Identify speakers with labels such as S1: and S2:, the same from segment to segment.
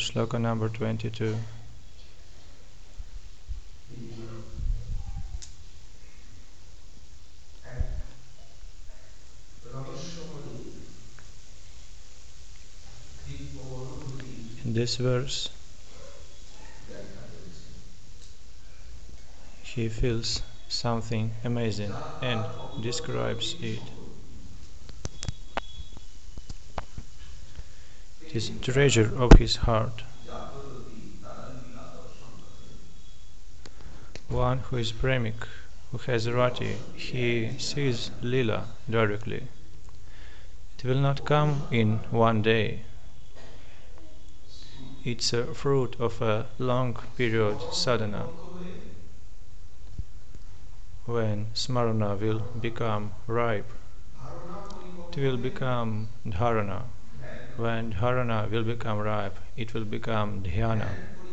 S1: shloka number 22. In this verse, he feels something amazing and describes it. It is treasure of his heart. One who is premik, who has rati, he sees lila directly. It will not come in one day. It's a fruit of a long period sadhana. When smarana will become ripe, it will become dharana. When dharana will become ripe, it will become dhyana.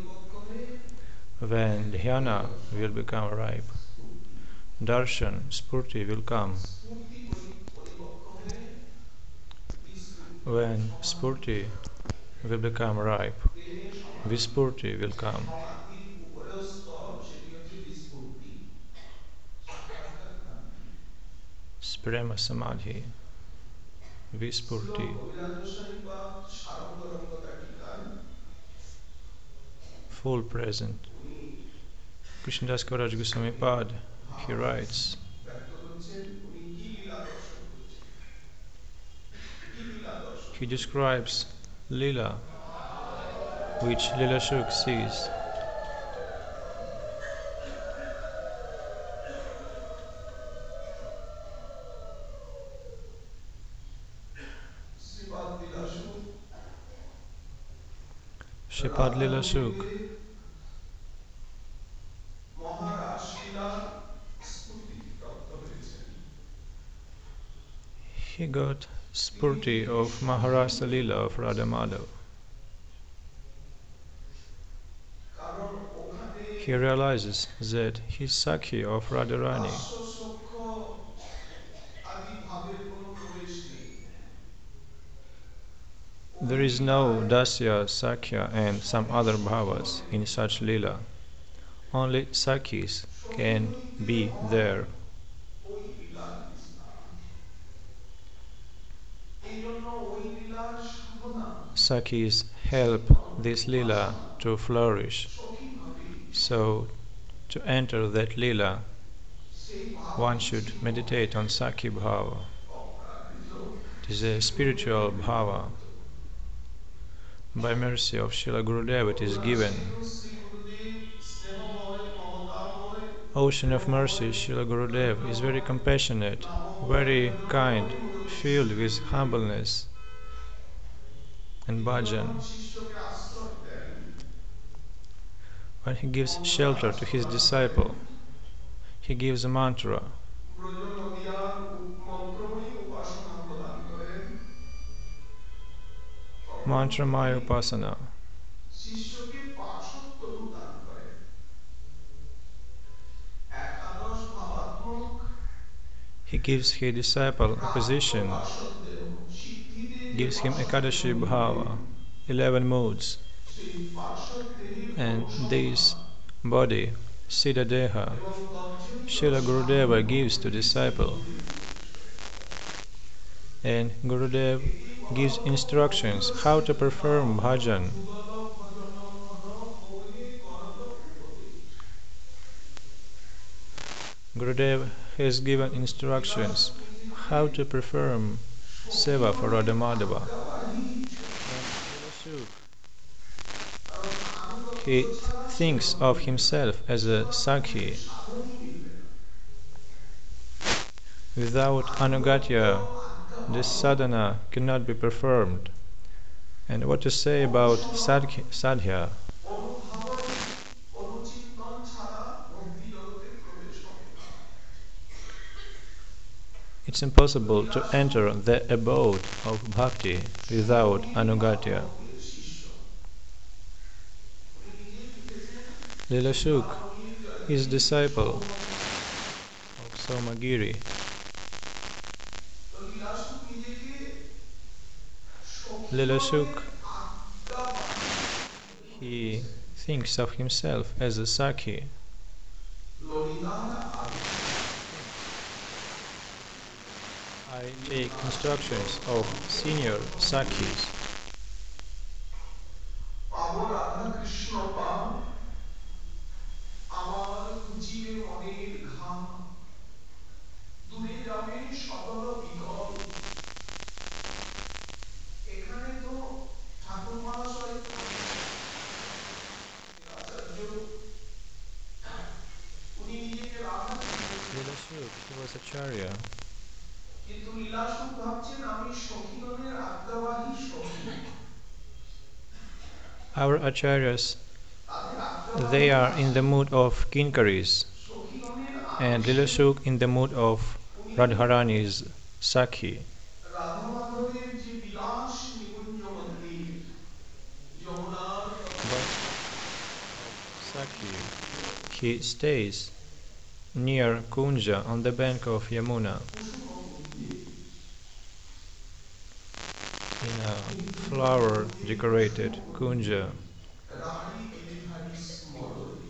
S1: When dhyana will become ripe, darshan, spurti will come. When spurti will become ripe, vispurti will come. Sprema samadhi, vispurti. Full present. Krishnadas Kaviraj Goswami Pad, he writes, he describes lila, which Lila Shuk sees. Shripad Lila Shuk, he got spurti of Maharasa Lila of Radha Madhav. He realizes that he is Sakhi of Radharani. There is no Dasya, Sakhya and some other bhavas in such lila. Only Sakhis can be there. Sakhis help this lila to flourish. So, to enter that lila, one should meditate on Sakhi bhava. It is a spiritual bhava. By mercy of Srila Gurudev it is given. Ocean of mercy, Srila Gurudev is very compassionate, very kind, filled with humbleness and bhajan. When he gives shelter to his disciple, he gives a mantra. Mantra Maya Upasana. He gives his disciple a position, gives him Ekadashi Bhava, 11 moods, and this body, Siddha Deha, Srila Gurudeva gives to disciple. And Gurudev gives instructions how to perform bhajan. Gurudev has given instructions how to perform seva for Radha Madhava. He thinks of himself as a Sakhi. Without Anugatya, this sadhana cannot be performed. And what to say about sadhya? It's impossible to enter the abode of bhakti without Anugatya. Lila Shuk is disciple of Somagiri. Lila Shuk He thinks of himself as a Sakhi. I take instructions of senior Sakhis.
S2: পাব রাধা কৃষ্ণ পাব আমার ঘুচিবে মনের ঘাম দূরে যাবে সকল বিকল এখানে তো ঠাকুর মহাশয় তো আচার্য উনি নিজেকে Radha
S1: Leela he was Acharya.
S2: কিন্তু লীলাসুখ ভাবছেন আমি সখীগণের আজ্ঞাবাহী সখী
S1: Our Acharyas,
S2: তাদের
S1: they
S2: আজ্ঞাবাহী
S1: are in the mood of Kinkaris,
S2: সখীগণের
S1: and
S2: আদেশে
S1: Leela in the mood of
S2: উনি
S1: Radharani's Sakhi.
S2: রাধা মাধবের যে বিলাস নিকুঞ্জ মন্দির যমুনার
S1: But Sakhi, he stays near Kunja on the bank of Yamuna in a flower decorated Kunja.
S2: রানী গিরিধারী স্মরণে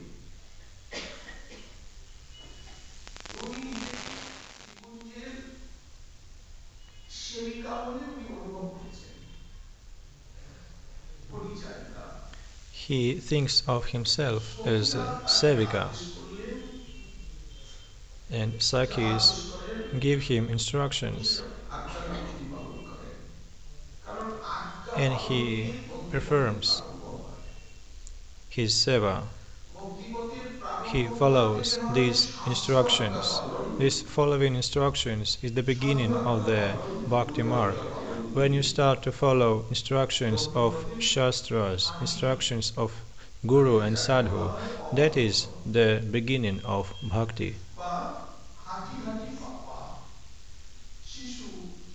S2: উনি নিকুঞ্জের সেবিকা বলে উনি অনুভব করছেন পরিচারিকা
S1: He thinks of himself as a Sevika,
S2: আদেশ করলেন
S1: and
S2: যারা
S1: Sakhis
S2: আদেশ করেন
S1: give him instructions,
S2: আজ্ঞাটা প্রতিপালন করেন কারণ আজ্ঞা
S1: and
S2: পালন
S1: he
S2: দিয়ে ভক্তিপথের
S1: performs
S2: প্রারম্ভ হয়
S1: his seva.
S2: ভক্তিপথের প্রারম্ভ
S1: He
S2: ঘটাতে
S1: follows
S2: গেলে হবে
S1: these
S2: শাস্ত্র আজ্ঞা
S1: instructions.
S2: পালন
S1: This following instructions is the beginning of the Bhakti Marg. When you start to follow instructions of Shastras, instructions of Guru and Sadhu, that is the beginning of Bhakti.
S2: বা হাঁটি হাঁটি পাপা শিশু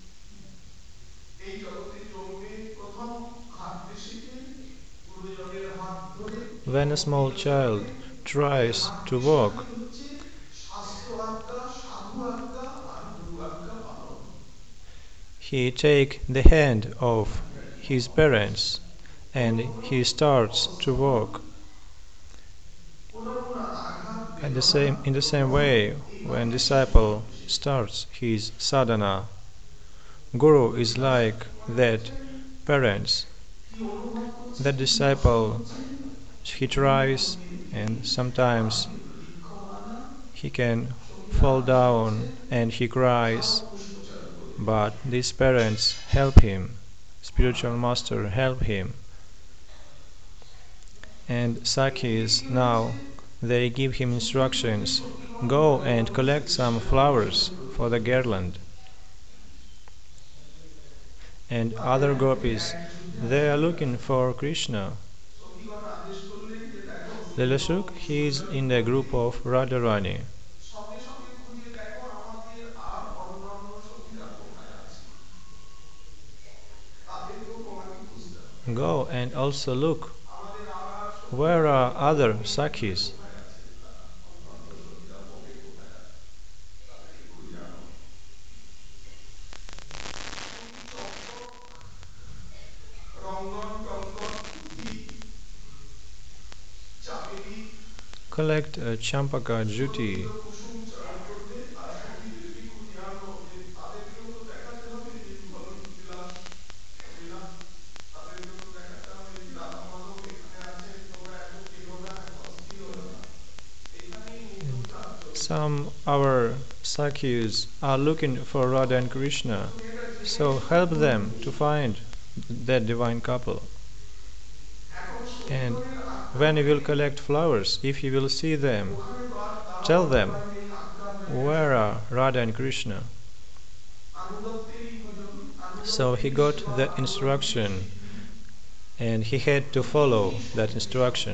S2: এই জগতে জন্মে প্রথম হাঁটতে শেখে গুরুজনের হাত ধরে
S1: When a small child tries to walk,
S2: হচ্ছে শাস্ত্র আজ্ঞা সাধু আজ্ঞা আর গুরু আজ্ঞা পালন
S1: he take the hand of his parents and he starts to walk.
S2: পুনর্পুনঃ আঘাত
S1: And in the same way, when disciple starts his sadhana, Guru is like that parents.
S2: কি অনুভব করছে
S1: That disciple, he tries and sometimes
S2: লিক্ষমানা
S1: he can fall down and he cries,
S2: পুষ্পচার করে
S1: but these parents help him, spiritual master help him. And Sakhis now, they give him instructions, go and collect some flowers for the garland. And other gopis, they are looking for Krishna.
S2: সখীগণ আদেশ করলেন যে দেখো
S1: Leela he is in the group of Radharani.
S2: সঙ্গে সঙ্গে খুঁজে দেখো আমাদের আর অন্যান্য সখীরা কোথায় আছে তাদেরকেও তোমাকে খুঁজতে হবে
S1: Go and also look,
S2: আমাদের আর সখী
S1: where are other Sakhis?
S2: কোথায় আছে তারা অন্যান্য সখীরা পথে কোথায় আছে তাদেরকে খুঁজে আনো রঙ্গন টঙ্গন বুদ্ধি চাপেরি
S1: Collect Champaka Juti.
S2: কুসুম চয়ন করবে আর সখীদেরকে খুঁজে আনো যে তাদেরকেও তো দেখাতে হবে যে যুগল বিলাস লীলা তাদেরকেও তো দেখাতে হবে যে রাধা মাধব এখানে আছে তোমরা এত কেঁদো না এত অস্থির হলো না এখানেই মুগ্ধতা চলছে
S1: Some our Sakhis are looking for Radha and Krishna, so help them to find that divine couple.
S2: এখন
S1: And
S2: সখীগণের
S1: when you will collect flowers, if you will see them,
S2: ওখানে তো আর তারা
S1: tell them,
S2: নেই আজ্ঞা নেই
S1: where are Radha and Krishna?
S2: আনুগত্যেরই Bhajan
S1: So he got that instruction and he had to follow that instruction.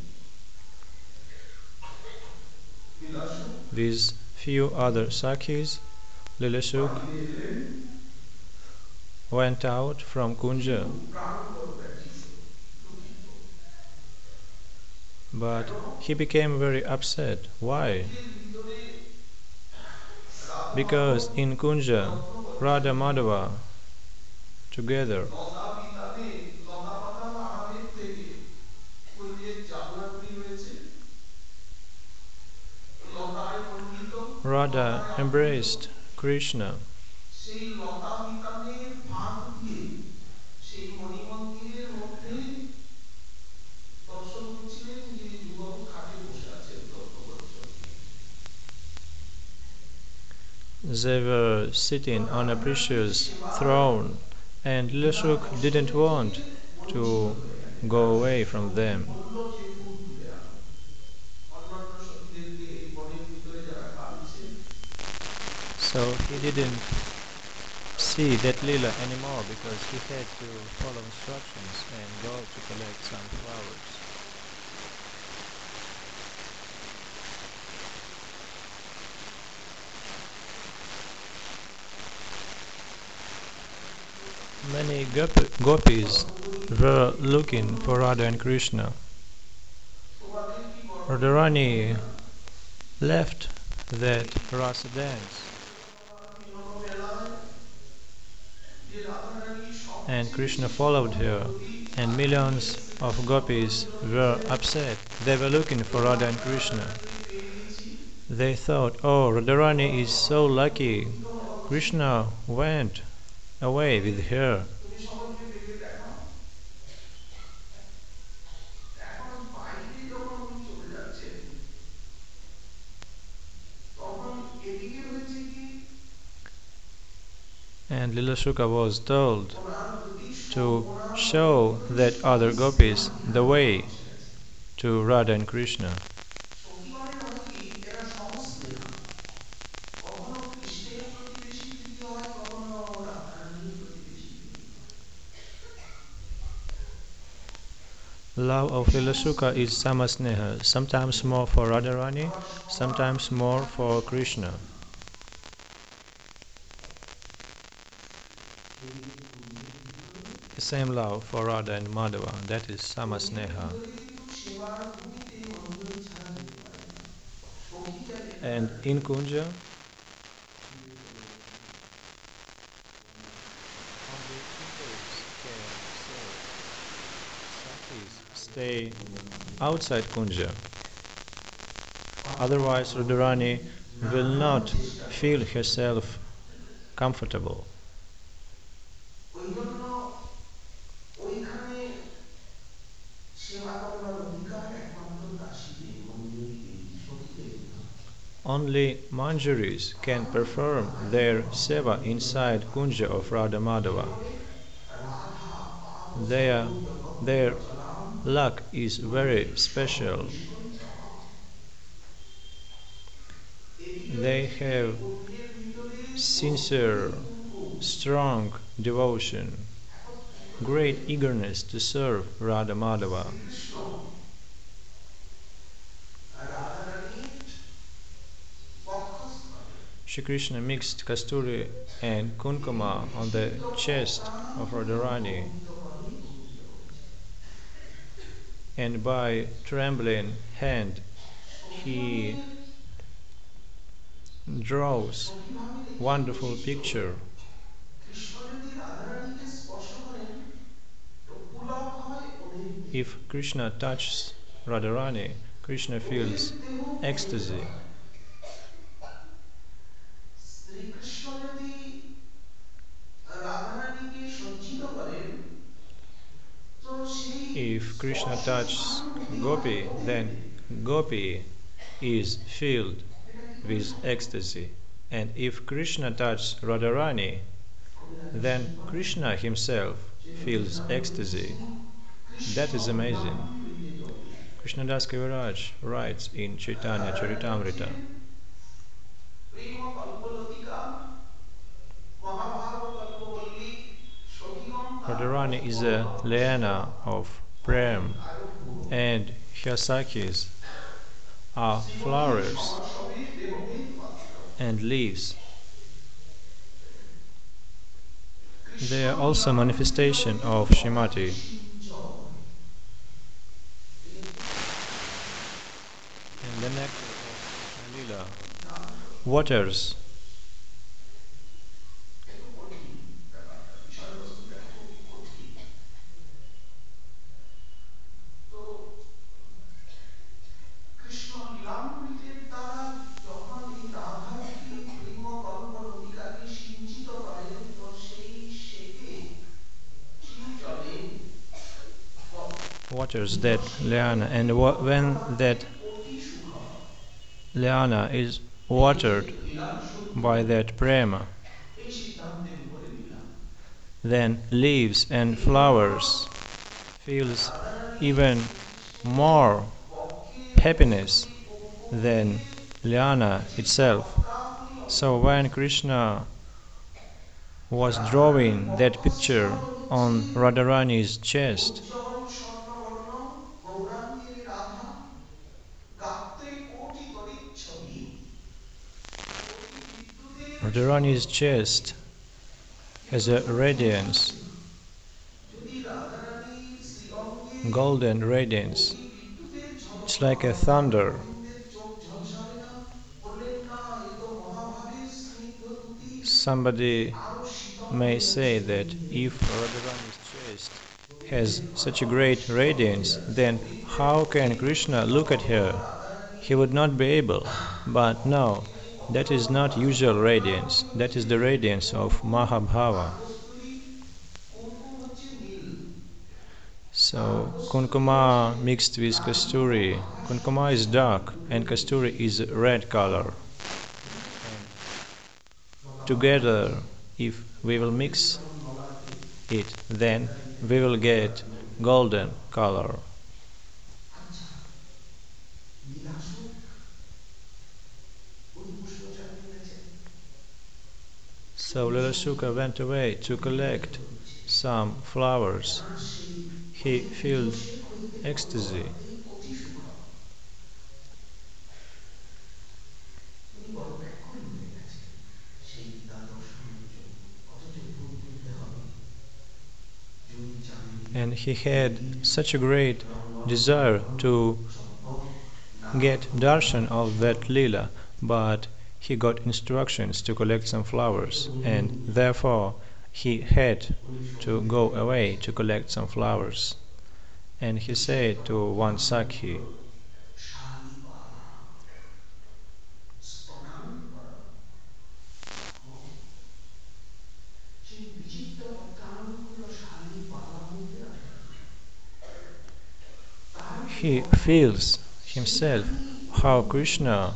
S2: বিলাসু
S1: These few other Sakhis, Lilashuk, went out from Kunja,
S2: প্রাণপর ব্যথিত দুঃখিত
S1: but he became very upset. Why?
S2: ভিতরে
S1: Because in Kunja, Radha Madhava together,
S2: লতা বিতানে লতা পাতা আড়ালের থেকে
S1: Radha embraced Krishna.
S2: সেই লতা বিতানের ফাঁক দিয়ে সেই মণিমন্দিরের মধ্যে দর্শন করছিলেন যে যুগল খাটে বসে আছেন তত্ত্ববচ্চন।
S1: They were sitting on a precious throne, and Lilashuk didn't want to go away from them.
S2: বলল যে ফুল তুলে আনো, অন্যান্য সখীদেরকে এই বনের ভিতরে যারা কাঁদছে।
S1: So he didn't see that Lila anymore because he had to follow instructions and go to collect some flowers. Many gopis were looking for Radha and Krishna.
S2: তোমাদের কি গর্ব
S1: Radharani left that rasa dance,
S2: মেলায় যে Radharani
S1: and
S2: সবচেয়ে
S1: Krishna
S2: বেশি
S1: followed her,
S2: সম্প্রতি
S1: and millions of gopis were upset. They were looking for Radha and Krishna.
S2: পেয়ে গেছি,
S1: They thought, oh, Radharani is so lucky. Krishna went away with her.
S2: তুমি সকলকে ডেকে দেখাও। এখন বাইরে যখন উনি চলে যাচ্ছেন তখন এদিকে হয়েছে কি
S1: And Lilashuka was told
S2: ওনার উদ্দেশ্য
S1: to show that other gopis the way to Radha and Krishna.
S2: সখীগণের হয় কি এরা সমস্নেহা, কখনো কৃষ্ণের প্রতি বেশি প্রিয় হয়, কখনো রাধারানীর প্রতি বেশি প্রিয় হয়।
S1: Love of Lilashuka is samasneha, sometimes more for Radharani, sometimes more for Krishna. The same love for Radha and Madhava, that is samasneha.
S2: কিন্তু সেবার ভূমিতে অঞ্জলি ছাড়া যেতে পারে না, সখী যা যেতে
S1: And
S2: পারে।
S1: in Kunja, only Kunjas can serve. Sakis stay outside Kunja. Otherwise, Radharani will not feel herself comfortable.
S2: ওই জন্য ওইখানে সেবা করবার অধিকার একমাত্র দাসীদের, মঞ্জুরিদের, সখীদের না।
S1: Only Manjaris can perform their seva inside Kunja of Radha Madhava.
S2: Radha পাব
S1: Their,
S2: জগৎ
S1: their
S2: রচনাম
S1: luck is very special.
S2: এদিকে
S1: They have
S2: কুঞ্জের ভিতরে
S1: sincere, strong devotion, great eagerness to serve Radha Madhava.
S2: Krishna রাধারানীর বক্ষস্থলে
S1: Shri Krishna mixed kasturi and kunkuma on the chest of Radharani, and by trembling hand he draws wonderful picture.
S2: Krishna যদি রাধারানীকে স্পর্শ করেন তো পুলক হয় ওদের দেহ।
S1: If Krishna touches Radharani, Krishna feels ecstasy.
S2: Shrikrishna যদি রাধারানীকে সজ্জিত করেন তো সেই
S1: If Krishna touches Gopi, then Gopi is filled with ecstasy. And if Krishna touches Radharani, then Krishna himself feels ecstasy. That is amazing. Krishnadas Kaviraj writes in Chaitanya Charitamrita,
S2: Prem কল্পলতিকা মহাভাব কল্পবল্লী সখীগণ
S1: Radharani is a liana of prem, and her sakis are flowers
S2: সবে দেবভেদ মাত্র।
S1: and leaves. They are also manifestation of Shrimati. And the nectar of Krishna Lila waters
S2: তো কৃষ্ণ লীলামৃতের দ্বারা যখন এই রাধার
S1: waters that liana, and when that liana is watered by that prema, then leaves and flowers feels even more happiness than liana itself. So when Krishna was drawing that picture on Radharani's chest, Radharani's chest has a radiance, golden radiance. It's like a thunder. Somebody may say that if Radharani's chest has such a great radiance, then how can Krishna look at her? He would not be able. But no, that is not usual radiance. That is the radiance of Mahabhava. So Kunkuma mixed with Kasturi. Kunkuma is dark and Kasturi is red color. Together, if we will mix it, then we will get golden color. So Lilashuka went away to collect some flowers. He felt ecstasy. And he had such a great desire to get darshan of that lila, but he got instructions to collect some flowers, and therefore he had to go away to collect some flowers. And he said to one Sakhi, he feels himself how Krishna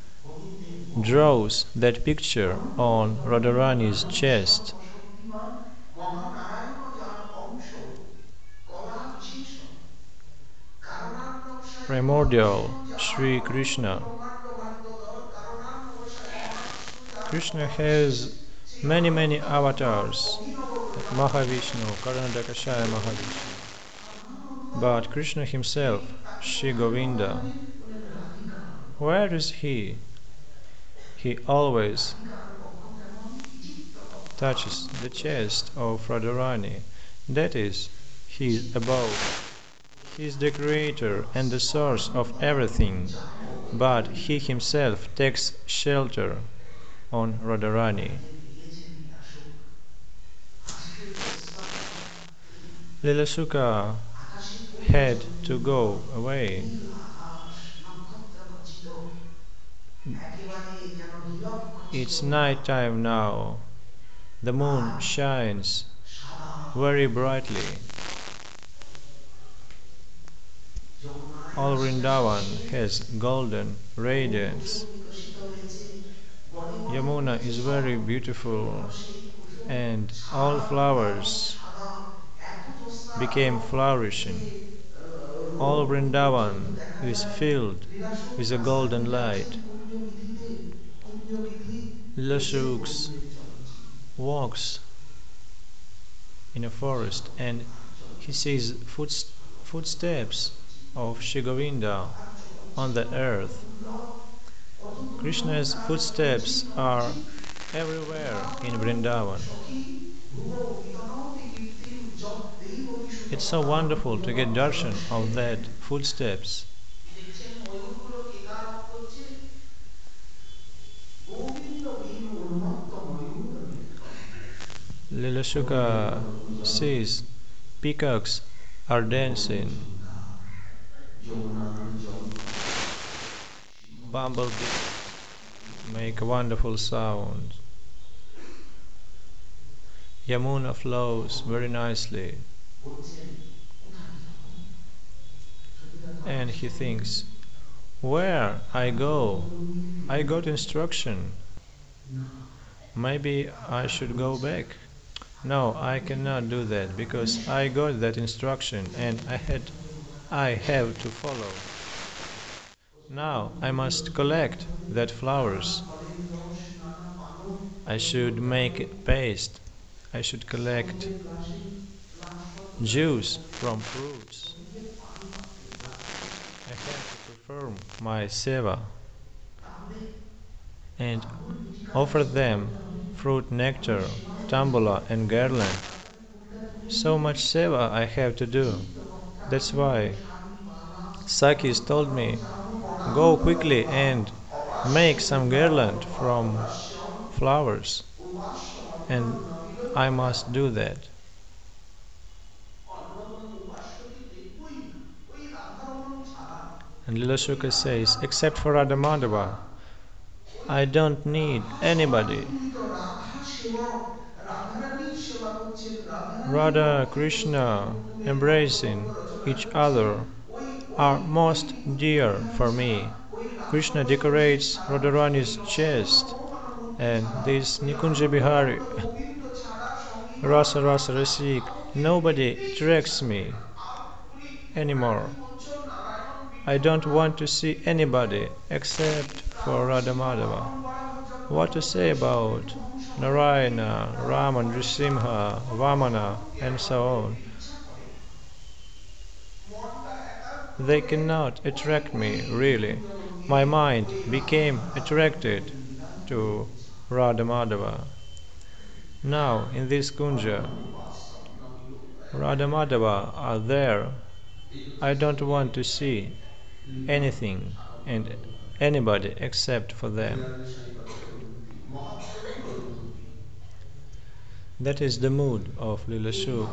S1: draws that picture on Radharani's chest. Primordial Sri Krishna. Krishna has many avatars, like Mahavishnu, Karanadakashaya Mahavishnu. But Krishna himself, Sri Govinda, where is he? He always touches the chest of Radharani. That is, he is above. He is the creator and the source of everything, but he himself takes shelter on Radharani. Lilashuka had to go away. It's night time now. The moon shines very brightly. All Vrindavan has golden radiance. Yamuna is very beautiful, and all flowers became flourishing. All Vrindavan is filled with a golden light. Lashuks walks in a forest and he sees footsteps of Shri Govinda on the earth. Krishna's footsteps are everywhere in Vrindavan. It's so wonderful to get darshan of that footsteps. Lilashuka sees peacocks are dancing. Bumblebees make a wonderful sound. Yamuna flows very nicely. and he thinks, where I go? I got instruction. Maybe I should go back. No, I cannot do that because I got that instruction and I have to follow. Now I must collect that flowers. I should make paste. I should collect juice from fruits. I have to perform my seva and offer them fruit nectar, tambula and garland. So much seva I have to do. That's why Sakis told me, go quickly and make some garland from flowers. And I must do that. And Lilashuka says, except for Radha Madhava, I don't need anybody. Radha Krishna embracing each other are most dear for me. Krishna decorates Radharani's chest, and this Nikunja Bihari Rasa Rasa Rasik, nobody attracts me anymore. I don't want to see anybody except for Radha Madhava. What to say about Narayana, Raman, Nrsimha, Vamana, and so on? They cannot attract me, really. My mind became attracted to Radha Madhava. Now, in this Kunja, Radha Madhava are there. I don't want to see anything and anybody except for them. That is the mood of Lila Shuk.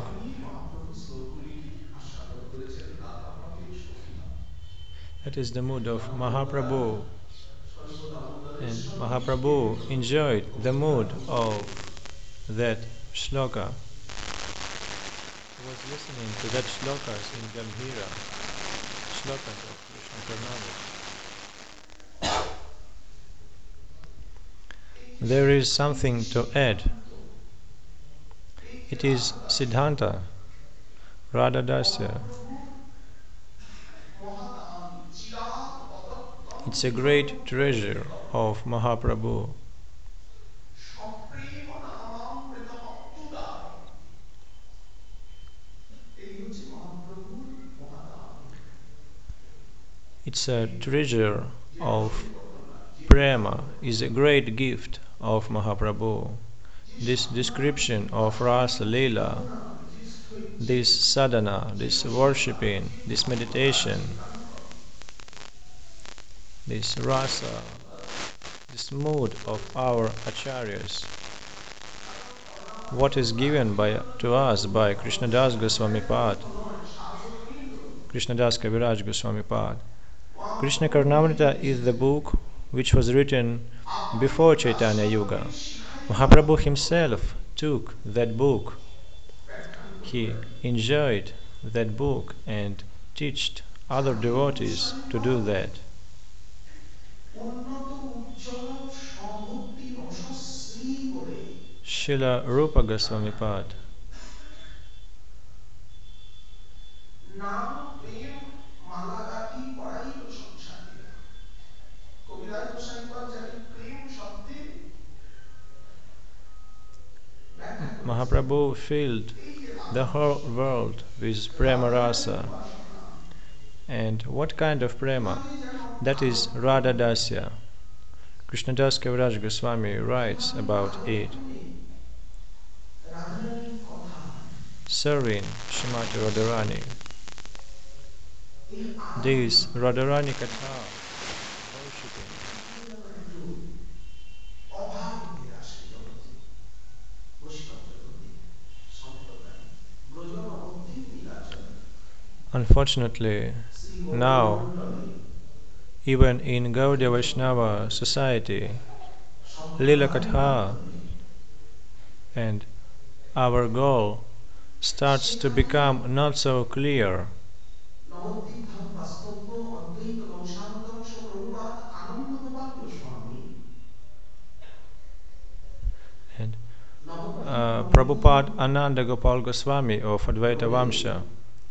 S1: That is the mood of Mahaprabhu. And Mahaprabhu enjoyed the mood of that shloka. He was listening to that shlokas in Gambhira, shlokas of Krishna Karnamrita. There is something to add. It is Siddhanta, Radha Dasya. It's a great treasure of Mahaprabhu. It's a treasure of prema, is a great gift of Mahaprabhu. This description of Rasa Leela, this sadhana, this worshipping, this meditation, this rasa, this mood of our acharyas, what is given to us by Krishnadas Goswami Pad, Krishnadas Kaviraj Goswami Pad. Krishna Karnamrita is the book which was written before Chaitanya Yuga. Mahaprabhu himself took that book. He enjoyed that book and taught other devotees to do that. Srila Rupa Goswami Pad. Mahaprabhu filled the whole world with prema rasa. And what kind of prema? That is Radha Dasya. Krishnadas Kaviraj Goswami writes about it. Serving Srimati Radharani. This Radharani Katha, unfortunately, now, even in Gaudiya Vaishnava society, Lila Katha and our goal starts to become not so clear. And Prabhupada Ananda Gopal Goswami of Advaita Vamsha,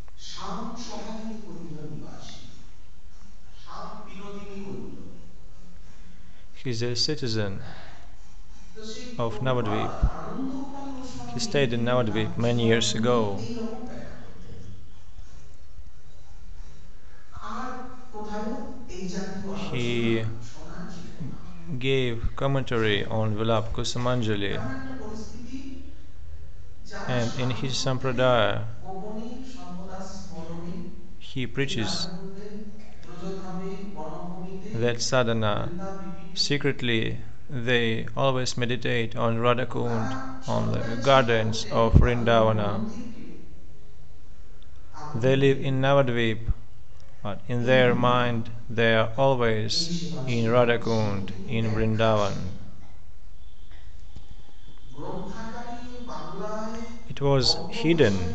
S1: he is a citizen of Navadvip. He stayed in Navadvip many years ago. He gave commentary on Vilap Kusumanjali, and in his Sampradaya he preaches that sadhana. Secretly, they always meditate on Radhakund, on the gardens of Vrindavana. They live in Navadvip, but in their mind they are always in Radhakund, in Vrindavan. It was hidden.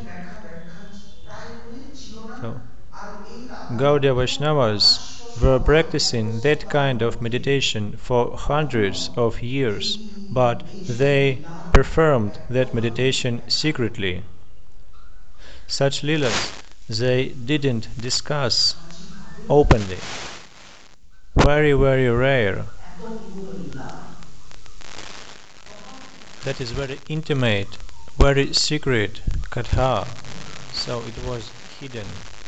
S1: So, Gaudiya Vaishnavas were practicing that kind of meditation for hundreds of years, but they performed that meditation secretly. Such leelas they didn't discuss openly. Very, very rare. That is very intimate, very secret katha. So it was hidden.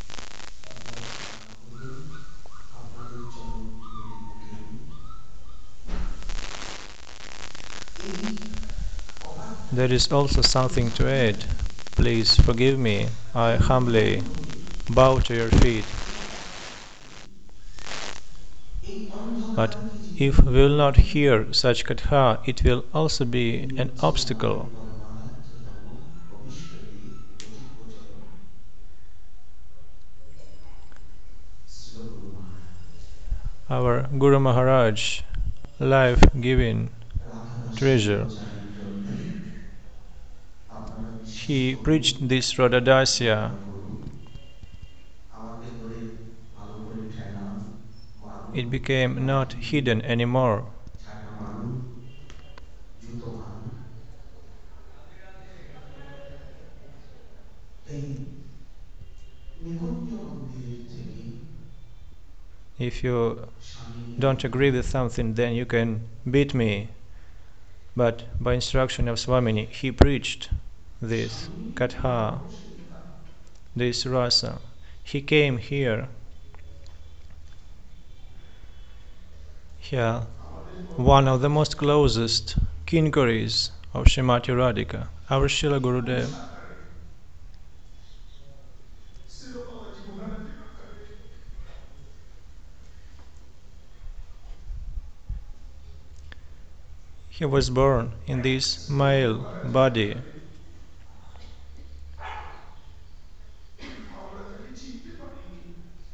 S1: There is also something to add. Please forgive me. I humbly bow to your feet. But if we will not hear such katha, it will also be an obstacle. Our Guru Maharaj, life-giving treasure, he preached this Radhadasya. It became not hidden anymore. If you don't agree with something, then you can beat me. But by instruction of Swamini, he preached this katha, this rasa. He came here. Yeah, one of the most closest kinkaris of Srimati Radhika, our Srila Gurudev.
S2: সাকারে Srila বাবাজি মহারাজের আকারে
S1: He was born in this male body.
S2: আমরা তাকে চিনতে পারিনি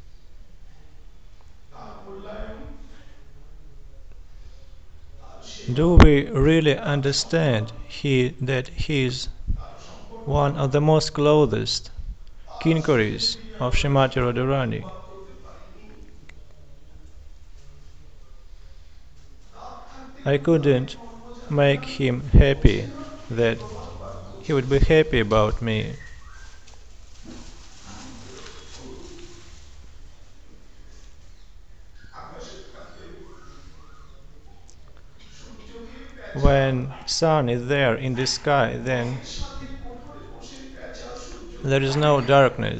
S2: তার মূল্যায়ন তার সেবা
S1: Do we really understand that he is
S2: তার সম্পর্ক
S1: one of the most closest kinkaris of Srimati Radharani?
S2: করতে পারিনি রাত থাকতে
S1: I couldn't make him happy that he would be happy about me.
S2: আকাশে থাকতে সূর্যকে
S1: When sun is there in the sky, then
S2: সাথে কোঠরে বসে পেঁচা সূর্য
S1: there is no darkness.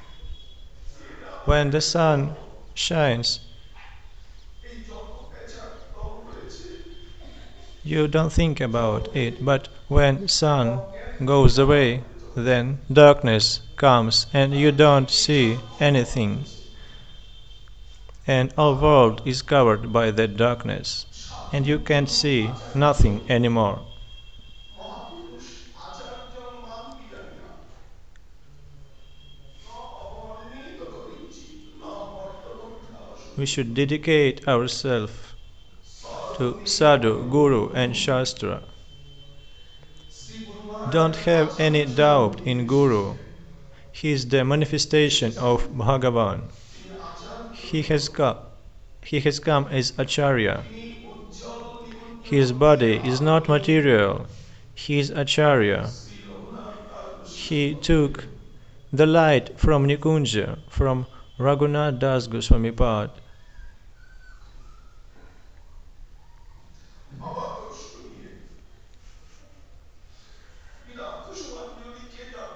S1: When the sun shines,
S2: এই যত পেঁচা দল রয়েছে
S1: you don't think about it, but when sun goes away, then darkness comes and you don't see anything, and our world is covered by that darkness, and you can't see nothing anymore.
S2: মহাপুরুষ আচার্য মান বিদানিনা ন অবর্ণিত করিঞ্চিত ন বর্তবর্ধা
S1: We should dedicate ourselves to Sadhu, Guru, and Shastra.
S2: Shri Guru Maharaj
S1: Don't have any doubt in Guru. He is the manifestation of Bhagavan.
S2: তিনি
S1: He has come. He has come as Acharya.
S2: তিনি উজ্জ্বল নিকুঞ্জ
S1: His body is not material. He is Acharya.
S2: Shri Raghunath Das
S1: He
S2: Goswami
S1: took the light from Nikunja, from Raghunath Das Goswami Pad.
S2: বাবা দর্শ নিয়ে বিরাট কুসুমাঞ্জলি কে জানত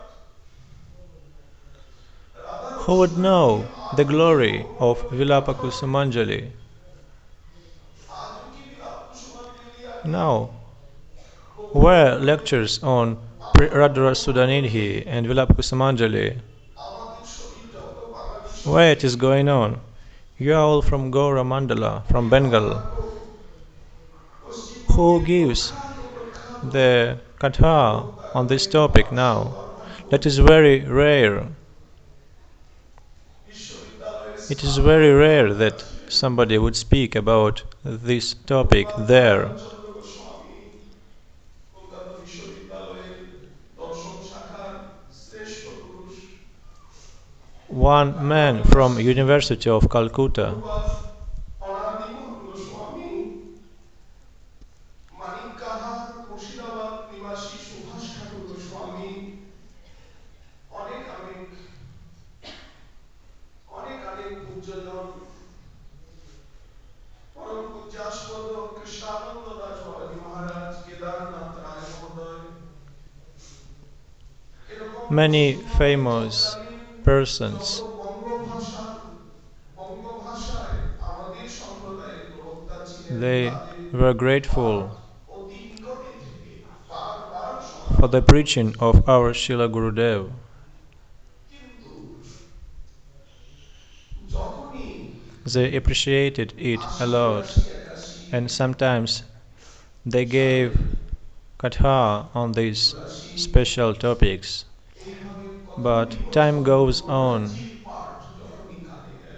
S2: Radha
S1: Who would
S2: Rasamay
S1: know
S2: নিয়ে
S1: the
S2: আজও
S1: glory of Vilapa Kusumanjali?
S2: আজও কি বিরাট কুসুমাঞ্জলি আর
S1: Now, where lectures on Radha Sudanidhi and Vilapa Kusumanjali?
S2: আমাদের শরীর যত বাঙালি
S1: Where it is going on? You are all from Gaura Mandala, from Bengal. Who gives the katha on this topic now? That is very rare. It is very rare that somebody would speak about this topic there.
S2: চন্দ্র গোস্বামী কলকাতা বিশ্ববিদ্যালয়ের দর্শন শাখার শ্রেষ্ঠ পুরুষ
S1: One man from University of Calcutta,
S2: অনাদি মোহন গোস্বামী মানিক কাহার মুর্শিদাবাদ নিবাসী সুভাষ ঠাকুর গোস্বামী অনেক অনেক অনেক অনেক পূজ্যজন পরম পূজ্যাস্পদ কৃষ্ণানন্দ দাস বাবাজি মহারাজ কেদারনাথ রায় মহোদয় এরকম
S1: many famous persons,
S2: বঙ্গভাষায় আমাদের সম্প্রদায়ের প্রবক্তা ছিলেন
S1: they
S2: তাদের
S1: were grateful
S2: অতি নিকটে থেকে বারবার
S1: for the preaching of our Srila Gurudev.
S2: কিন্তু যখনই
S1: They appreciated it a lot, and sometimes they gave katha on these special topics.
S2: এইভাবে
S1: But time goes on.
S2: পাঠ যখনই কানে গেল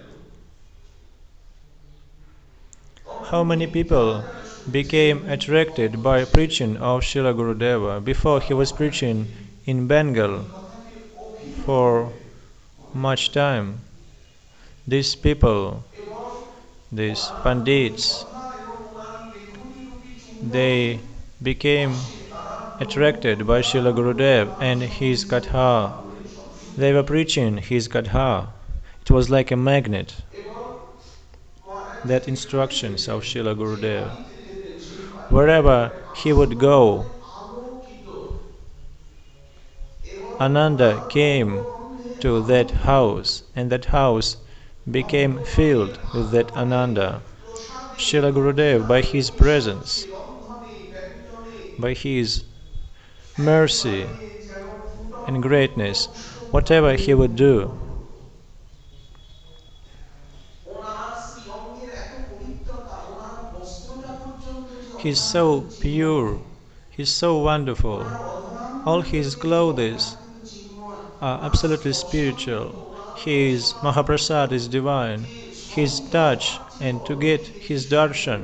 S1: How many people became attracted by preaching of Srila Gurudeva before he was preaching in Bengal
S2: কথাকে অভিনব
S1: for much time? These people,
S2: এবং
S1: these pandits,
S2: কথা এবং ওনার লেখনী রূপী
S1: they became attracted by Srila Gurudev and his katha. They were preaching his katha. It was like a magnet,
S2: এবং
S1: that instructions of Srila Gurudev. Wherever he would go,
S2: আলোকিত
S1: Ananda came to that house, and that house became filled with that Ananda. Srila Gurudev, by his presence,
S2: রন্ধনে ব্যঞ্জনে
S1: by his mercy
S2: যেন ফুটন
S1: and greatness, whatever he would do,
S2: ওনার শ্রীঅঙ্গের এত পবিত্রতা ওনার বস্ত্রটা পর্যন্ত যে
S1: he is so pure, he is so wonderful. All his clothes are absolutely spiritual. His Mahaprasad is divine. His touch, and to get his darshan,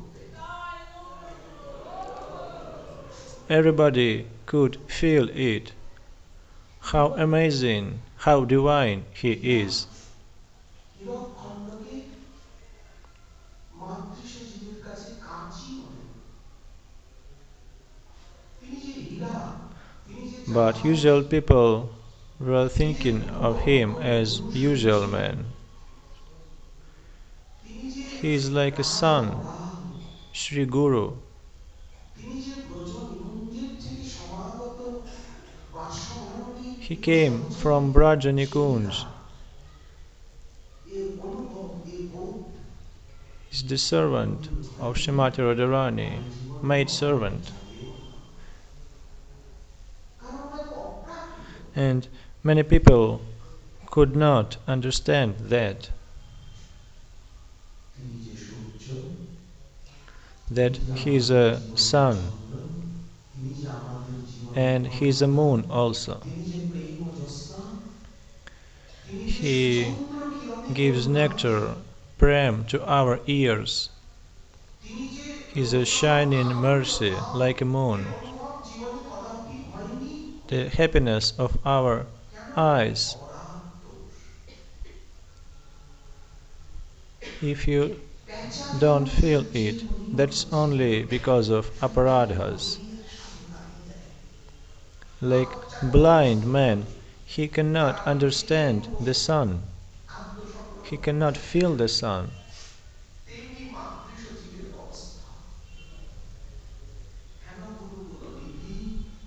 S1: everybody could feel it. How amazing, how divine he is.
S2: হীরক খণ্ডকে মাতৃষে জীবের কাছে কাঁচি মনে হল। তিনি যে হীরা তিনি যে
S1: But usual people were thinking of him as usual man.
S2: তিনি যে
S1: He is like a son, Sri Guru.
S2: তিনি যে ব্রজ নিকুঞ্জের থেকে সমাগত বাসভবনী
S1: He came from Braja Nikunj.
S2: এর অনুভব এর বোধ
S1: He is the servant of Srimati Radharani, maid servant.
S2: কারণ ওটা তো অপ্রাকৃত
S1: And many people could not understand that
S2: তিনি যে সূর্য
S1: he is a sun
S2: তিনি যে আমাদের জীবন
S1: and he is a moon also.
S2: তিনি যে প্রেম জ্যোৎস্না তিনি যে
S1: He
S2: সমুদ্র কিরণে
S1: gives nectar, prem to our ears.
S2: তিনি যে
S1: He is a shining mercy like a moon,
S2: অনুভব জীবনে কদাপি হয়নি
S1: the happiness of our eyes.
S2: অপরাধ দোষ
S1: If you don't feel it, that's only because of aparadhas. Like blind man, he cannot understand the sun. He cannot feel the sun.
S2: তেমনি মাতৃসচিবের অবস্থা। হেন গুরু গুণনিধি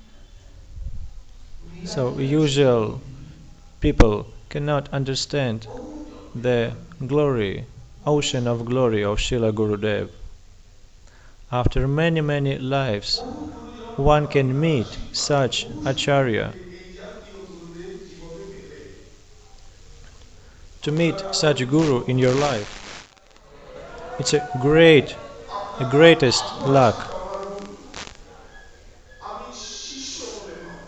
S1: So usual people cannot understand the glory, ocean of glory of Srila Gurudev. After many, many lives, one can meet such Acharya. To meet such Guru in your life, it's a greatest luck.
S2: আমি শিষ্য মনে নয়,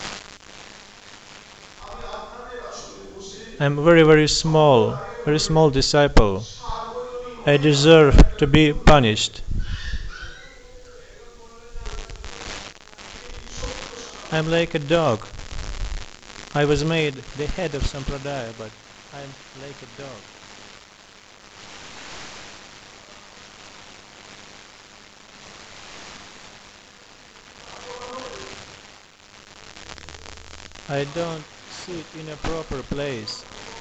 S2: আমি আপনাদের আসলে বসে
S1: I'm a very small disciple.
S2: সার্বজনীন
S1: I deserve to be punished. I'm like a dog. I was made the head of Sampradaya, but I'm like a dog. I don't sit in a proper place.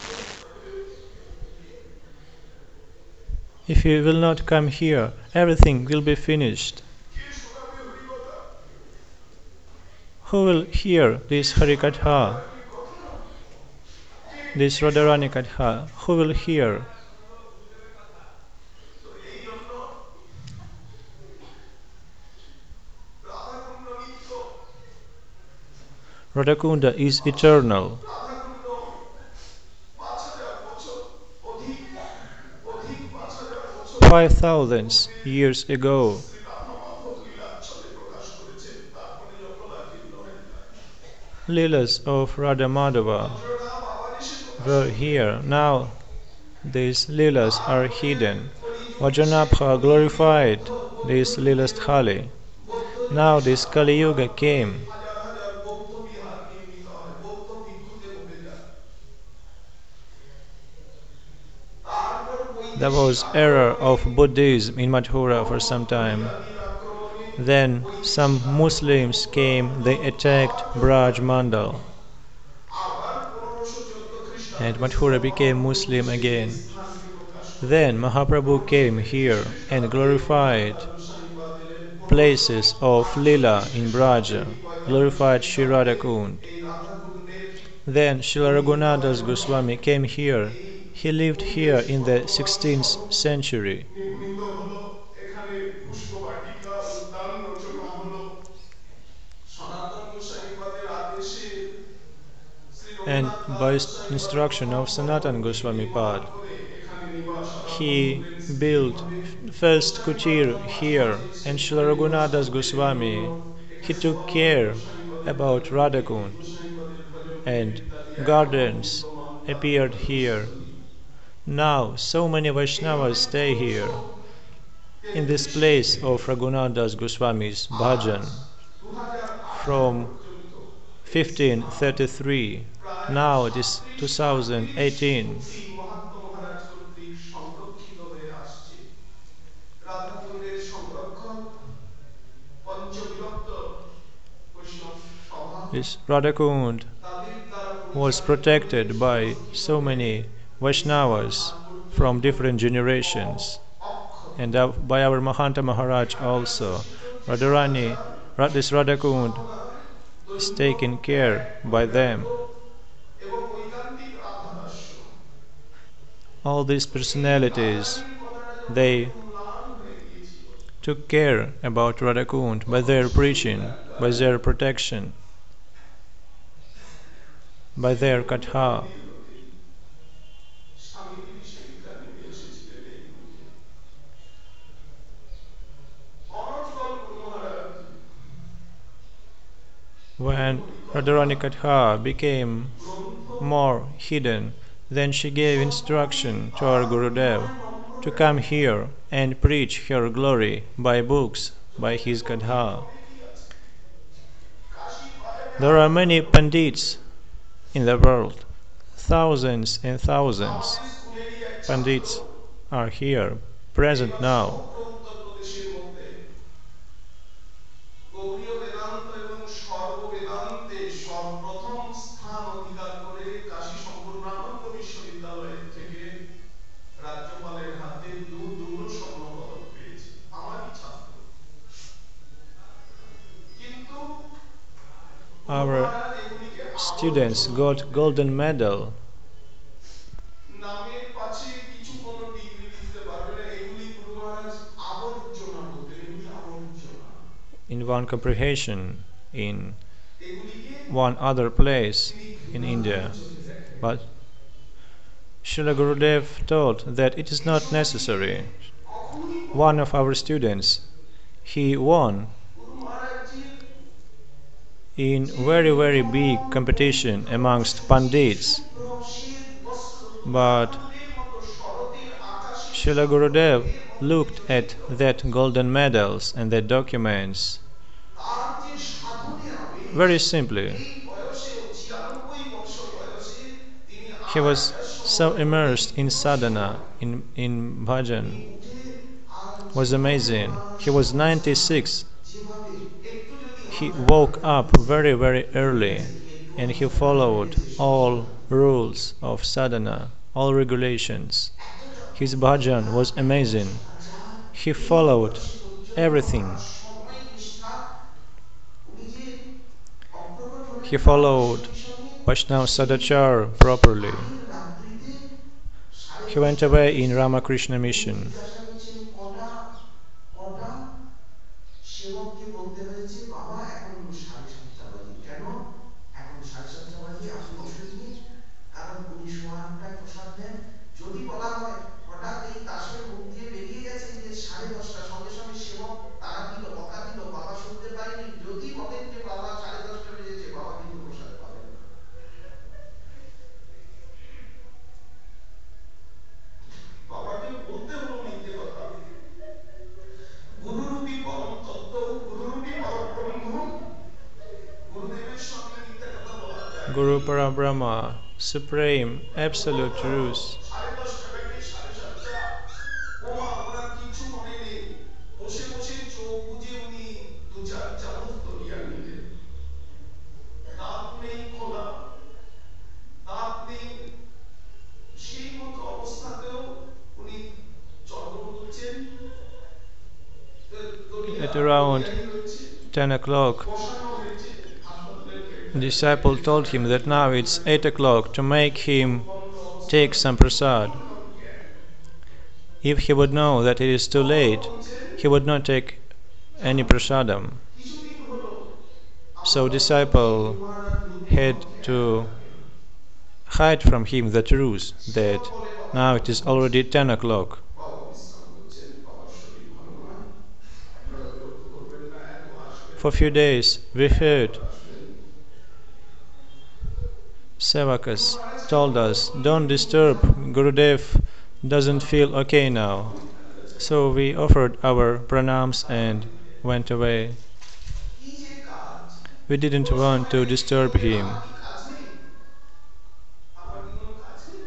S1: If you will not come here, everything will be finished.
S2: কে শোনাবে হরিকথা?
S1: Who will hear this Harikatha, this Radharani Katha? Who will hear?
S2: তো এই জন্য রাধাকুণ্ড নিত্য,
S1: Radhakunda is eternal.
S2: Radhakund ৫,০০০ বছর অধিক অধিক ৫,০০০ বছর
S1: 5,000 years ago,
S2: শ্রী রাধা মাধব লীলাচ্ছলে প্রকাশ করেছেন, তারপরে যমলা জীর্ণের যায়।
S1: Leelas of Radha Madhava
S2: ভদ্রনাম আবার এসে প্রকাশ
S1: were here. Now these Leelas are hidden. Vajranabha glorified these Leelas Thali. Now this Kali Yuga came.
S2: হাজার হাজার বৌদ্ধ বিহার নির্মিত হয়, বৌদ্ধ ভিক্ষুতে ভরে যায়। তারপর
S1: There was era of Buddhism in Mathura for some time.
S2: আক্রমণে
S1: Then some Muslims came, they attacked Braj Mandal,
S2: আবার 1514 খ্রিস্টাব্দে
S1: and Mathura became Muslim again.
S2: স্থানকে প্রকাশ
S1: Then Mahaprabhu came here and glorified
S2: সাহিবাদ এলেন।
S1: places of Lila in Braja, glorified Shri Radha Kund.
S2: এই রাধাকুণ্ডের
S1: Then Srila Raghunathas Goswami came here. He lived here in the 16th century.
S2: নির্মিত হলো, এখানে পুষ্পবাটিকা উদ্যান রচনা হলো। সনাতন গোস্বামীপাদের আদেশে Shri
S1: And
S2: Raghunath
S1: by
S2: Das
S1: instruction of Sanatan Goswami Pad,
S2: করে এখানে নিবাস আরম্ভ
S1: he
S2: করলেন।
S1: built first kutir here, and Srila Raghunathas Goswami, he took care about Radhakund, and gardens appeared here. Now so many Vaishnavas stay here in this place of Raghunathas Goswami's bhajan
S2: 2008
S1: from
S2: পর্যন্ত
S1: 1533. Now it is 2018.
S2: Shri Mahatma মহারাজ কর্তৃক সংরক্ষিত হয়ে আসছে। রাধাকুণ্ডের সংরক্ষক পঞ্চবিভক্ত বৈষ্ণব সভা,
S1: This Radhakund
S2: তাদের দ্বারা
S1: was protected by so many Vaishnavas from different generations,
S2: অক্ষত
S1: and by our Mahanta Maharaj also. Radharani, this Radhakund is taken care by them.
S2: এবং ঐকান্তিক রাধাদাস্য
S1: All these personalities, they took care about Radhakund by their preaching, by their protection, by their katha.
S2: স্বামীজির সেবিকা নেমে এসেছিলেন এই মুখে। অনর্গল গুরু মহারাজ
S1: When Radharani Katha became more hidden, then she gave instruction to our Gurudev to come here and preach her glory by books, by his Katha. There are many Pandits in the world, thousands and thousands
S2: স্কুলেরই এক
S1: Pandits. are here, present
S2: এইবার
S1: now.
S2: সমগ্র উত্তরপ্রদেশের মধ্যে গৌড়ীয় বেদান্ত এবং সর্ববেদান্তে সর্বপ্রথম স্থান অধিকার করে কাশী সম্পূর্ণানন্দ বিশ্ববিদ্যালয়ের থেকে রাজ্যপালের হাতে দুটো স্বর্ণ পদক পেয়েছে, আমারই ছাত্র। কিন্তু গুরু
S1: Our
S2: মহারাজ এগুলিকে
S1: students
S2: আবর্জনা
S1: got
S2: বলতেন।
S1: golden medal.
S2: নামের পাশে কিছু কোনো ডিগ্রি লিখতে পারবে না, এগুলি গুরু মহারাজ আবর্জনা বলতেন, এগুলি আবর্জনা।
S1: In one comprehension in
S2: এগুলিকে
S1: one other place
S2: তিনি
S1: in
S2: ঘৃণার
S1: India.
S2: চোখে দেখেন।
S1: But Srila Gurudev told that it is not
S2: এসবকে
S1: necessary.
S2: কখনোই
S1: One of our students, he won
S2: Guru মহারাজজির
S1: in
S2: যে
S1: very big
S2: উত্তম
S1: competition
S2: পবিত্র
S1: amongst
S2: সেই
S1: pandits.
S2: শুভ্র শ্বেত বস্ত্র
S1: But
S2: তুলার মতো শরতের আকাশে
S1: Srila Gurudev
S2: চন্দ্রগ্রহের মতো
S1: looked at
S2: জ্বলিত।
S1: that golden medals and the documents
S2: তার যে সাধনের আবেশ,
S1: very simply.
S2: এই বয়সেও ৯৬ বছর বয়সে তিনি
S1: He
S2: R
S1: was so immersed in sadhana, in bhajan,
S2: তিনি উঠে আর
S1: was
S2: যেভাবে
S1: amazing.
S2: ওনার
S1: He was
S2: সংস্থান,
S1: 96.
S2: যেভাবে একটু যদি
S1: He
S2: আমাদের
S1: woke
S2: মনে
S1: up very early and he followed all rules of sadhana, all regulations. His bhajan was amazing. He followed everything. He followed Vaishnava Sadachar properly. He went away in Ramakrishna mission.
S2: সেবককে বলতে হয়েছে, বাবা এখন ৭:৩০ বাজে। কেন এখন ৭:৩০ বাজে? আপনি ওষুধ নিন, কারণ উনি ৮:১টায় প্রসাদ নেন। যদি বলা হয় হঠাৎ এই দাসের মুখ দিয়ে বেরিয়ে গেছে যে ১০:৩০, সঙ্গে সঙ্গে সেবক তারা দিল, বকা দিল, বাবা শুনতে পাইনি। যদি বলেন যে বাবা ১০:৩০ বেজেছে, বাবা কিন্তু প্রসাদ পাবেন না। বাবাকে বলতে হলো মিথ্যে কথা। গুরুরূপী পরম তত্ত্ব, গুরুরূপী পরম ব্রহ্ম, গুরুদেবের সঙ্গে মিথ্যে কথা বলা যায়?
S1: Guru Parabrahma, supreme, absolute truth.
S2: ১০:৩০ নাকি ৭:৩০, ওমা ওনার কিছু মনে নেই। বসে বসে চোখ বুজে উনি ২-৪ চামচ দলিয়া নিলেন। দাঁত নেই খোলা, দাঁত নেই, সেই মতো অবস্থাতেও উনি চর্বণ করছেন।
S1: At around 10 o'clock,
S2: বসানো হয়েছে হাসপাতালের
S1: the
S2: বেডে।
S1: disciple told him that now it's 8 o'clock to make him take some prasad. If he would know that it is too late, he would not take any prasadam.
S2: কিছুদিন হলো
S1: So disciple had to hide from him the truth that now it is already 10 o'clock.
S2: বাবা বিশ্রাম করছেন, বাবার শরীর ভালো নয়, আপনারা বিরক্ত করবেন না, এত আসবেন
S1: For a few days we heard
S2: আসবেন।
S1: Sevakas told us, don't disturb, Gurudev doesn't feel okay now. So we offered our pranams and went away.
S2: কি যে কাজ,
S1: We didn't want to disturb him.
S2: আমার কি কাজ নেই? আমার কি কোনো কাজ নেই?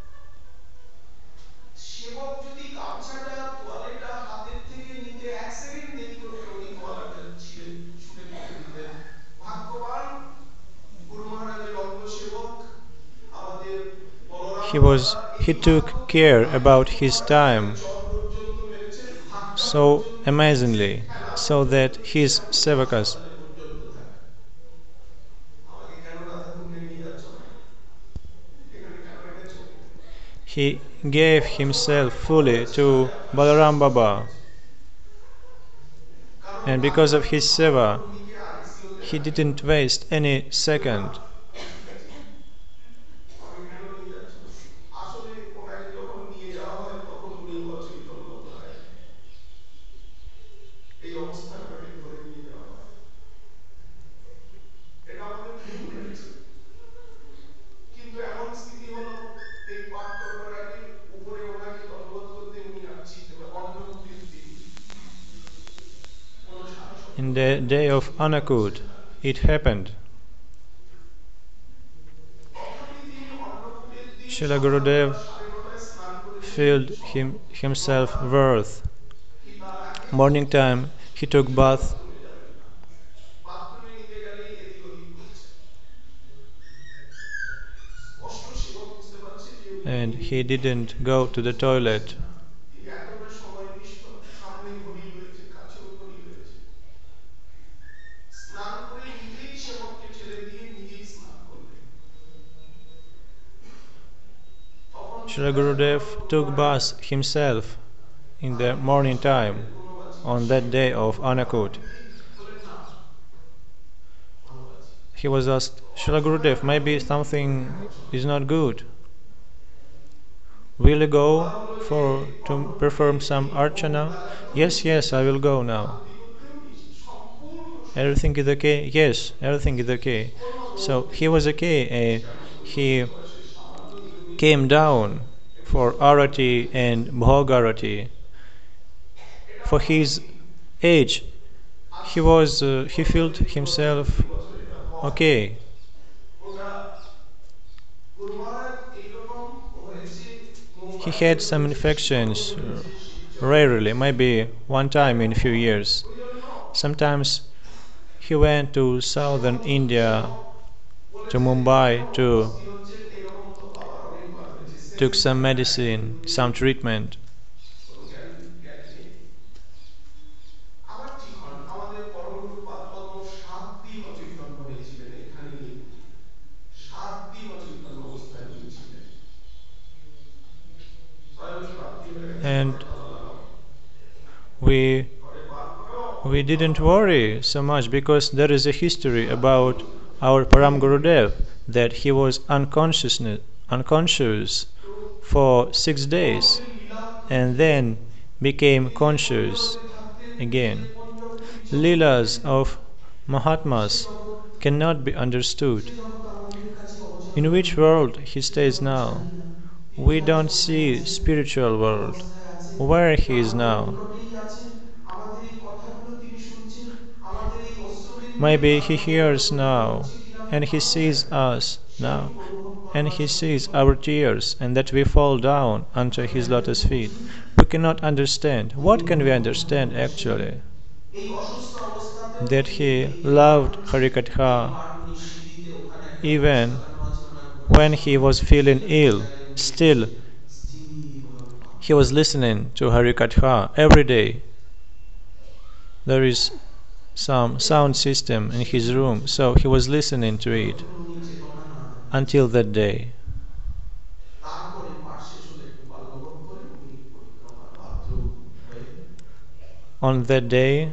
S2: সেবক যদি গামছাটা তোয়ালেটা হাতের থেকে নিতে ১ সেকেন্ড দেরি করতো, উনি তোয়ালাটা ছিঁড়ে ছুঁড়ে ফেলে দিতেন। ভাগ্যবান গুরু মহারাজের অঙ্গ সেবক আমাদের Balaram
S1: He took care about his time
S2: জ্বর পর্যন্ত মেরেছেন, ধাক্কা
S1: so
S2: পর্যন্ত
S1: amazingly, so that his Sevakas,
S2: হাসপাতালে পর্যন্ত থাকে। আমাকে কেন রাধাকুণ্ডে নিয়ে যাচ্ছ না? এখানে কেন এনেছো?
S1: he gave himself fully to Balaram Baba.
S2: কারণ
S1: And because of his seva,
S2: উনিকে আইসিইউতে
S1: he didn't waste any second.
S2: আমাকে কেন নিয়ে যাচ্ছ না? আসলে ওনাকে যখন নিয়ে যাওয়া হয় তখন উনি অচৈতন্য হয়। এই অবস্থায় ওনাকে ধরে নিয়ে যাওয়া হয়। এটা আমাদের ভুল হয়েছে। কিন্তু এমন স্থিতি হলো, এই পাঠ করবার আগে উপরে ওনাকে দণ্ডবোধ করতে উনি আসছি, অন্নকূটের দিন কোনো সারা শব্দ
S1: In the day of Annakud, it happened.
S2: তথাপি তিনি অন্নকূটের দিন
S1: Srila Gurudev
S2: সকাল ৯:৩০ স্নান করে
S1: filled himself worth.
S2: কি তার আগে
S1: Morning time, he took
S2: তিনি
S1: bath
S2: বাথরুমে যাবেন, বাথরুমে নিতে গেলেই এদিক ওদিক করছেন। স্পষ্ট সেবক বুঝতে পারছে যে
S1: and
S2: উনি
S1: he didn't go to the
S2: বুঝতে পারছেন
S1: toilet.
S2: না, তিনি এতটা সময়নিষ্ঠ, সামনে ঘড়ি রয়েছে, কাছেও ঘড়ি রয়েছে। স্নান করে নিজেই সেবককে ছেড়ে দিয়ে নিজেই স্নান করলেন। তখন
S1: Srila
S2: জিজ্ঞাসা করা
S1: Gurudev
S2: হলো,
S1: took
S2: Maharaj
S1: bath himself in the
S2: আপনি কি
S1: morning
S2: সকালের
S1: time
S2: কোনো বাজি
S1: on that
S2: সেবন
S1: day
S2: করেন
S1: of
S2: বা
S1: Anakut.
S2: আপনি কি? বলেন না, কোনো বাজি।
S1: He was asked, Srila
S2: অর্থাৎ
S1: Gurudev, maybe
S2: আপনি কি করে
S1: something
S2: এখন
S1: is
S2: সকালে?
S1: not good. Will you
S2: বলা
S1: go
S2: হলো যে
S1: for to
S2: অমুককে
S1: perform some
S2: এই অমুক
S1: archana?
S2: কাজ
S1: Yes,
S2: করেছি,
S1: yes, I will go now.
S2: আরতি করতেও দিয়েছি, সম্পূর্ণ সঠিক।
S1: Everything is okay? Yes, everything is okay.
S2: কোনো রোগ
S1: So
S2: নেই,
S1: he was okay.
S2: যেমন
S1: He
S2: চৈতন্য বয়সে সামান্য ইউরিন
S1: came
S2: ইনফেকশন,
S1: down
S2: একটু
S1: for
S2: সর্দি কাশি
S1: arati
S2: হয়েছে,
S1: and bhogarati.
S2: এটা
S1: For his
S2: অনেকেই।
S1: age,
S2: আজ
S1: he
S2: বছরে
S1: felt
S2: বছরে
S1: himself
S2: প্রতি বছর এটা হয়।
S1: okay.
S2: ওটা গুরু মহারাজ এইরকম হয়েছে,
S1: He
S2: মুম্বাইতে
S1: had some
S2: হয়েছে, শিলংয়ে
S1: infections
S2: হয়েছে, শিলচরে
S1: rarely,
S2: হয়েছে,
S1: maybe one time in a few years.
S2: ওই জন্য
S1: Sometimes he went to southern
S2: সমস্ত
S1: India,
S2: সেবক
S1: to
S2: বলেছে
S1: Mumbai,
S2: এরকম
S1: to
S2: অস্বস্তি হচ্ছে, এরকম তো বাবার অনেকবার হয়েছে,
S1: took some
S2: sensitive
S1: medicine, some treatment.
S2: কোনো জ্ঞান নেই। আবার ঠিক হন। আমাদের পরমগুরু পাদ পদ্ম ৭ দিন অচৈতন্য হয়েছিলেন, এখানেই ৭ দিন অচৈতন্য অবস্থায় উনি ছিলেন। সবাই বলছে রাত্রি হয়ে গেছে, ঘরে
S1: And
S2: তালা লাগাও,
S1: we
S2: ঘরে বার করো,
S1: we
S2: তালা
S1: didn't
S2: লাগাও।
S1: worry so much because there is a history
S2: ৭ দিন
S1: about
S2: অচৈতন্য।
S1: our Param Gurudev that he was unconscious
S2: তো
S1: for 6 days
S2: গল্পের লীলা
S1: and
S2: থাকতে,
S1: then became
S2: তিনি যে
S1: conscious
S2: পঞ্চগ্রহে থাকতেন, তিনি যে
S1: again.
S2: পঞ্চগ্রহে বিচরণ
S1: Leelas
S2: করতেন,
S1: of
S2: সে
S1: Mahatmas
S2: জগৎ,
S1: cannot be
S2: সে
S1: understood.
S2: জগৎ আমাদের কাছে
S1: In
S2: অজানা,
S1: which world he
S2: say
S1: stays
S2: জগৎ
S1: now?
S2: জানি না। তিনি
S1: We
S2: জানি
S1: don't
S2: কোথায়
S1: see
S2: আছেন,
S1: spiritual
S2: কোন
S1: world.
S2: অবস্থায় আছেন,
S1: Where
S2: কিন্তু
S1: he is
S2: আমাদের
S1: now?
S2: নিকটেই আছেন। আমাদের এই কথাগুলো তিনি শুনছেন, আমাদের এই অশ্রুবিন্দু
S1: Maybe
S2: তার
S1: he
S2: মুখের
S1: hears
S2: মাধ্যমে
S1: now
S2: পড়ছে কিনা
S1: and he
S2: তাও
S1: sees
S2: জানি না।
S1: us now
S2: সেটুকু অনুভব
S1: and
S2: করবার
S1: he sees
S2: সক্ষম
S1: our tears and that we fall down unto
S2: আমরা
S1: his
S2: কেন
S1: lotus feet.
S2: বুঝি
S1: We cannot understand.
S2: যে
S1: What
S2: তিনি
S1: can we
S2: আমাদের কথা
S1: understand
S2: বলছেন,
S1: actually?
S2: এই অসুস্থ অবস্থাতেও
S1: That
S2: তিনি
S1: he
S2: এই যে
S1: loved
S2: পাটুনি, এই
S1: Harikatha
S2: পাটুনি সিঁড়িতে ওখানে একটা ঘড়ি
S1: even
S2: লাগানো আছে, ওনার ঘড়ির
S1: when he
S2: সামনে
S1: was feeling
S2: সেই
S1: ill.
S2: জায়গায় উনি বসে
S1: Still,
S2: স্থিরভাবে
S1: he was listening to Harikatha every day. There is some sound system in his room, so he was listening to it
S2: যতক্ষণ উনি চেতনা না দেন।
S1: until that day.
S2: তারপরে পাঠ শেষ হলে একটু বাল্যভোগ করে উনি পরিক্রমার বাধ্য হয়ে
S1: On that day,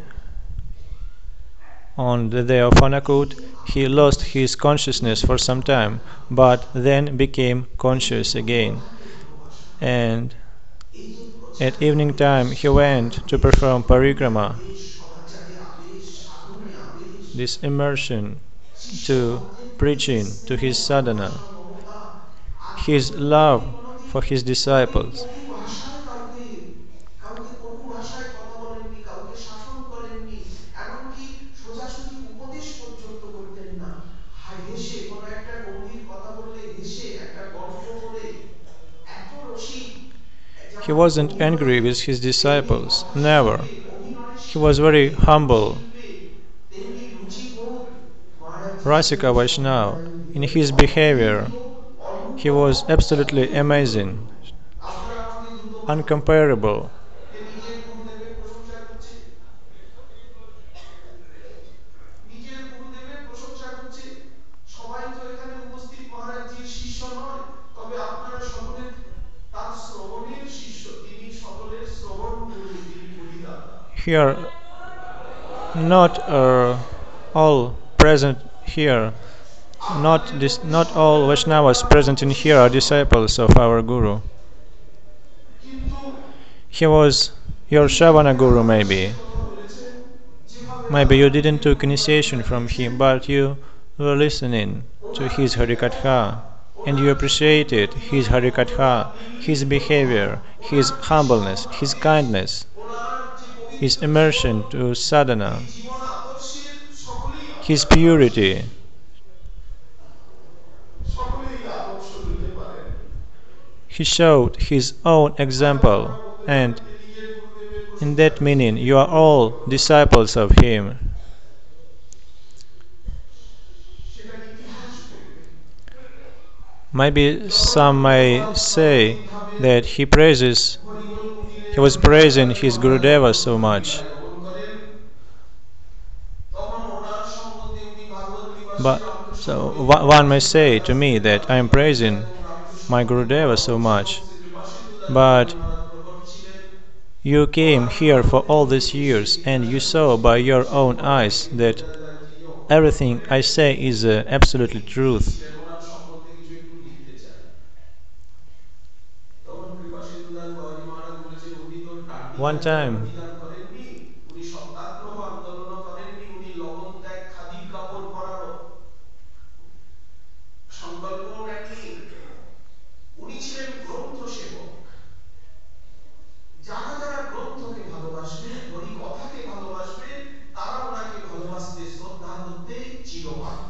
S1: on the day of Anakut, he lost his consciousness for some time, but then became conscious again. And
S2: এই যে
S1: at
S2: প্রচারে
S1: evening time,
S2: Avesh,
S1: he went to
S2: Avesh,
S1: perform parikrama,
S2: আবেশ, সদাচারে আবেশ, সাধনে আবেশ,
S1: this immersion
S2: শিষ্য
S1: to
S2: ভক্তের প্রতি যে
S1: preaching, to
S2: স্নেহ,
S1: his sadhana,
S2: ভালোবাসা, মমতা, আজ
S1: his
S2: পর্যন্ত
S1: love
S2: তিনি কোনোদিন
S1: for his
S2: কোনোদিন
S1: disciples.
S2: কটু ভাষায় কাউকে কাউকে কটু ভাষায় কথা বলেননি, কাউকে শাসন করেননি, এমনকি সোজাসুজি উপদেশ পর্যন্ত করতেন না। হেসে কোনো একটা গম্ভীর কথা বললে হেসে একটা গল্প করে, এত রসিক,
S1: He
S2: যেমন
S1: wasn't angry
S2: অভিনয়ে
S1: with his
S2: তেমনি
S1: disciples,
S2: কথা
S1: never.
S2: শিল্পে, অভিনয়
S1: He was
S2: শিল্পে,
S1: very
S2: গান
S1: humble,
S2: শিল্পে, তেমনি রুচিবোধ মহারাজজির ছিল
S1: Rasika Vaishnav.
S2: সম্প্রদায়ের
S1: In
S2: ভিতরে
S1: his
S2: অদ্বিতীয়,
S1: behavior, he
S2: Anupam,
S1: was absolutely
S2: অতুলনীয়।
S1: amazing,
S2: আপনারা আমাকে দ্রুত বলুন
S1: uncomparable.
S2: যে নিজের গুরুদেবের প্রশংসা করছে, নিজের গুরুদেবের প্রশংসা করছে। সবাই তো এখানে উপস্থিত মহারাজজির শিষ্য নয়, তবে আপনারা সকলে তার শ্রবণের শিষ্য, তিনি সকলের শ্রবণ গুরু, তিনি গুরুদাতা।
S1: Here, not all present here,
S2: আপনাদের মধ্যে
S1: not all
S2: সকলের মধ্যে
S1: Vaishnavas
S2: আমার
S1: present in here
S2: শিষ্য
S1: are
S2: নয়,
S1: disciples of our Guru.
S2: কিন্তু
S1: He was your
S2: তিনি
S1: Shravana
S2: আমাকে
S1: Guru,
S2: আদর্শের
S1: maybe.
S2: কথা bলেছেন, যেভাবে
S1: Maybe you didn't
S2: রাধারানীর
S1: take
S2: গুণগান
S1: initiation from him,
S2: গাইতেছেন,
S1: but you were listening to
S2: owner
S1: his
S2: চেহারা,
S1: Harikatha and you
S2: owner Jibon
S1: appreciated his
S2: প্রতিবাদ, ওনার
S1: Harikatha, his
S2: নির্লিপ্ত ভাব,
S1: behavior, his
S2: ওনার যে
S1: humbleness,
S2: সমতা,
S1: his kindness,
S2: ওনার যে
S1: his
S2: পবিত্র জীবন,
S1: immersion to
S2: এই
S1: sadhana,
S2: জীবন আদর্শের সকলেই
S1: his
S2: আপনারা আদর্শী,
S1: purity.
S2: সকলেই আদর্শ নিতে পারেন।
S1: He showed his own example,
S2: আমরা বলতে পারি
S1: and
S2: যে নিজের গুরুদেবের
S1: in
S2: প্রশংসা
S1: that
S2: করছি,
S1: meaning you are all disciples of him.
S2: সেটাকে ইতিহাস করবে।
S1: Maybe
S2: যখন
S1: some may
S2: Rabindranath
S1: say
S2: সর্ববিধভাবে
S1: that
S2: Haribol কুটিরে
S1: he was praising
S2: রবীন্দ্রনাথের
S1: his Gurudeva
S2: মহারাজের
S1: so much.
S2: বিদায় গমন করেন, তখন ওনার সঙ্গতে উনি ভাগবত নিবাসী
S1: But
S2: Ramakrishna
S1: so
S2: Rabindranath
S1: one may say to me that I am
S2: বিদ্যালয়
S1: praising
S2: এবং রামকৃষ্ণ
S1: my Gurudeva so
S2: বিদ্যালয়
S1: much,
S2: শ্রী কৃপাসিন্ধুদার
S1: but
S2: রবীন্দ্রনাথ প্রকট ছিলেন।
S1: you came
S2: owner
S1: here for all
S2: পরবর্তী
S1: these
S2: এসে
S1: years and
S2: এখানে
S1: you saw by
S2: উপস্থিত
S1: your
S2: সেই
S1: own
S2: পরবর্তী
S1: eyes that
S2: বিদ্যালয় যিনি অধ্যক্ষ
S1: everything
S2: হলেন,
S1: I say is absolutely
S2: তিনি
S1: truth.
S2: ছিলেন, ওনার সম্বন্ধে কিছু একটু লিখতে চাই। তখন কৃপাসিন্ধুদাস বাবাজি মহারাজ বলেছেন, উনি তো ডান্ডি
S1: One
S2: যাত্রা
S1: time,
S2: প্রতিকার করেননি, উনি সত্যাগ্রহ আন্দোলন করেননি, উনি লবণ ত্যাগ খাদির কাপড় পরার সংকল্পও নেননি, উনি ছিলেন গ্রন্থ সেবক। যারা যারা গ্রন্থকে ভালোবাসবেন, হরি কথাকে ভালোবাসবেন, তারা ওনাকে ভালোবাসতে শ্রদ্ধা করতে চিরবাধ্য।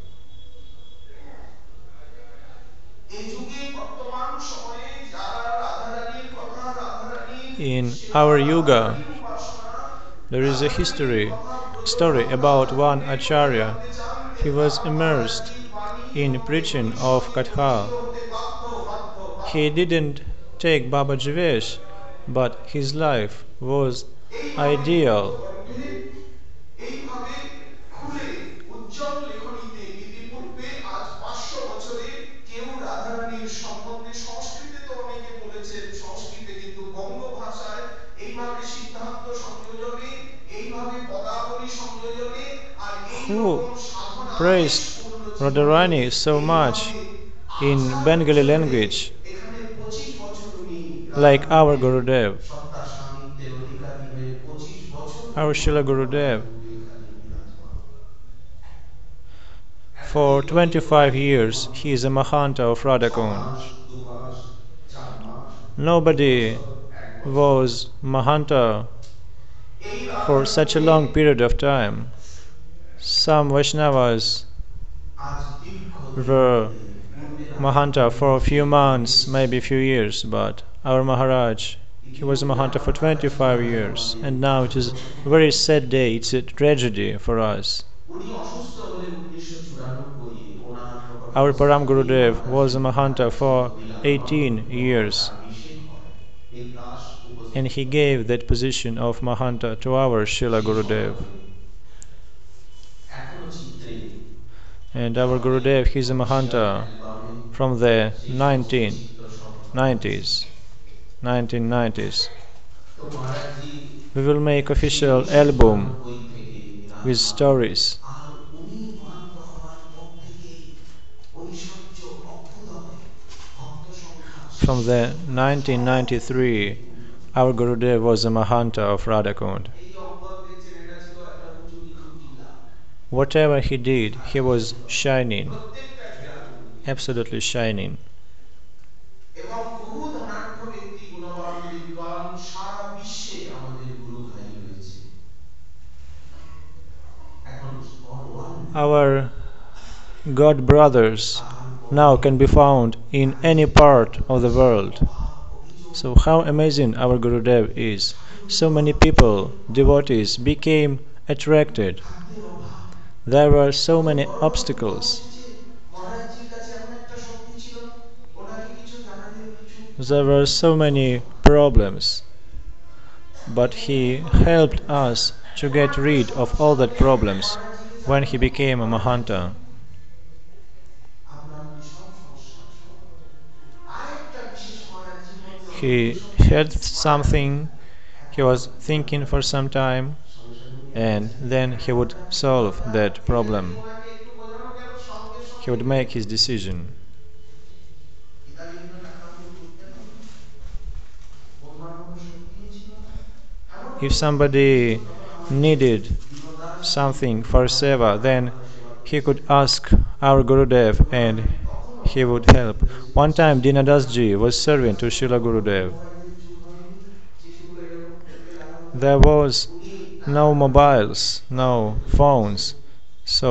S2: এই যুগে বর্তমান সময়ে যারা রাধারানীর কথা, রাধারানীর
S1: in
S2: সেবা,
S1: our Yuga,
S2: রাধারানীর উপাসনা,
S1: there is a
S2: রাধারানীর কথা
S1: story
S2: প্রয়োজন,
S1: about one
S2: রাধারানীর কথা
S1: Acharya.
S2: জানতে চান,
S1: He was
S2: তারা
S1: immersed
S2: মহারাজজির বাণী
S1: in
S2: এবং
S1: preaching
S2: লেখনী
S1: of
S2: সঙ্গে
S1: Katha.
S2: পরিচিত হতে বাধ্য বাধ্য
S1: He
S2: বাধ্য।
S1: didn't take Baba Jivesh, but his life was
S2: এইভাবে
S1: ideal.
S2: মুক্তকণ্ঠে, এইভাবে খুলে উজ্জ্বল লেখনীতে ইতিপূর্বে আজ 500 বছরে কেউ রাধারানীর সম্বন্ধে, সংস্কৃতে তো অনেকে বলেছেন, সংস্কৃতে কিন্তু বঙ্গ ভাষায় এইভাবে সিদ্ধান্ত সংযোজনে, এইভাবে পদাবলী সংযোজনে আর এই
S1: Who
S2: রকম সাধনা
S1: praised
S2: পূর্ণ জীবনে
S1: Radharani so much
S2: এইভাবে
S1: in
S2: আসার
S1: Bengali
S2: জন্যে
S1: language
S2: এখানে 25 বছর উনি
S1: like our
S2: রাধারানীতে
S1: Gurudev,
S2: সত্তা সান্নিধ্যের অধিকারী হয়ে 25 বছর
S1: our Srila Gurudev?
S2: এখানে বিরাজমান।
S1: For 25 years he is a Mahanta of Radhakund.
S2: 2 mass 4 mass
S1: Nobody was Mahanta
S2: এই
S1: for such a long period of time. Some Vaishnavas
S2: আজ দীর্ঘ
S1: were Mahanta for a few months, maybe a few years, but our Maharaj, he was a Mahanta for 25 years, and now it is a very sad day, it's a tragedy for us.
S2: উনি অসুস্থ হলে 1994 ওনার প্রকট
S1: Our Param
S2: অবস্থাতেই
S1: Gurudev was a
S2: মহারাজজি
S1: Mahanta
S2: Maharaj
S1: for
S2: বিলাপ
S1: 18 years,
S2: তার নিষেধ হয়, নির্দাস
S1: and he
S2: উপস্থিত
S1: gave that position of Mahanta to our Srila Gurudev.
S2: এখনো চিত্রে
S1: And our Gurudev, he is a Mahanta from the 1990s. 1990s.
S2: তো মহারাজজি
S1: We will make official album
S2: বই থেকে
S1: with stories.
S2: আর উনি মহান্ত হওয়ার পর থেকে ঐশ্বর্য অভ্যুদয়, ভক্ত সংখ্যা
S1: From the 1993, our Gurudev was a Mahanta of Radhakund.
S2: এই যে অঙ্গদ দেখছেন, এটা ছিল একটা উঁচু নিচু টিলা,
S1: Whatever he did, he was shining,
S2: প্রত্যেকটা গ্রামে,
S1: absolutely shining.
S2: এবং বহু ধনাঢ্য ব্যক্তি, গুণবান বিদ্বান সারা বিশ্বে আমাদের গুরু ভাই রয়েছে। এখন all world
S1: Our God brothers now can be found in any part of the world. So how amazing our Gurudev is. So many people, devotees, became attracted.
S2: খাদ্যের অভাব,
S1: There were so many obstacles.
S2: মহারাজজির কাছে এমন একটা শক্তি ছিল, ওনাকে কিছু জানালে উনি চুপ।
S1: There were so many problems. But he helped us to get rid of all that problems when he became a Mahanta.
S2: আপনার সব সমস্যার সমাধান। আরেকটা বিশেষ মহারাজজির মধ্যে
S1: He had something, he was thinking for some time, and then he would solve that problem.
S2: ওনাকে একটু বোঝানো গেল, সঙ্গে
S1: He
S2: সঙ্গে
S1: would make his decision.
S2: ইতালিয়ানরা টাকা ভোট করতেন না, বোঝার মতো শক্তিও ছিল না। এমন
S1: If somebody needed something for seva, then he could ask our Gurudev and he would help. One time Dinadas ji was serving to Srila Gurudev. There was no mobiles, no phones, so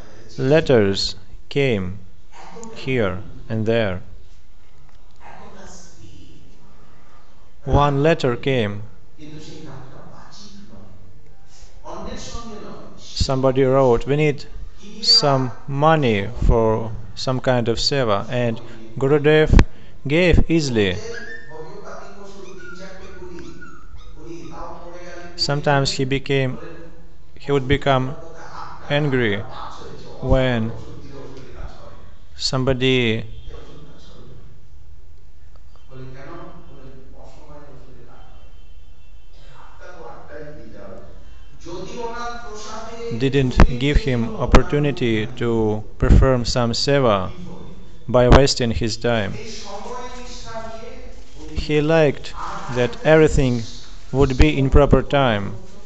S1: letters came here and there. one letter came.
S3: কিন্তু সেই ডাকটা বাচিক নয়, অন্যের সঙ্গে নয়,
S1: Somebody wrote, we need some money for some kind of seva, and Gurudev gave easily.
S3: Homeopathic ওষুধ 3-4টে কুড়ি কুড়ি তাও পড়ে গেলে
S1: Sometimes he would become angry when somebody
S3: বলে কেন, বলে অসময়ে ওষুধে কাজ করে, আটটা তো আটটাই দিয়ে যাবে, যদি ওনার প্রসাদে
S1: didn't give him opportunity to perform some seva by wasting his time.
S3: এই সময় নিষ্ঠা নিয়ে
S1: He liked that everything would be in proper time.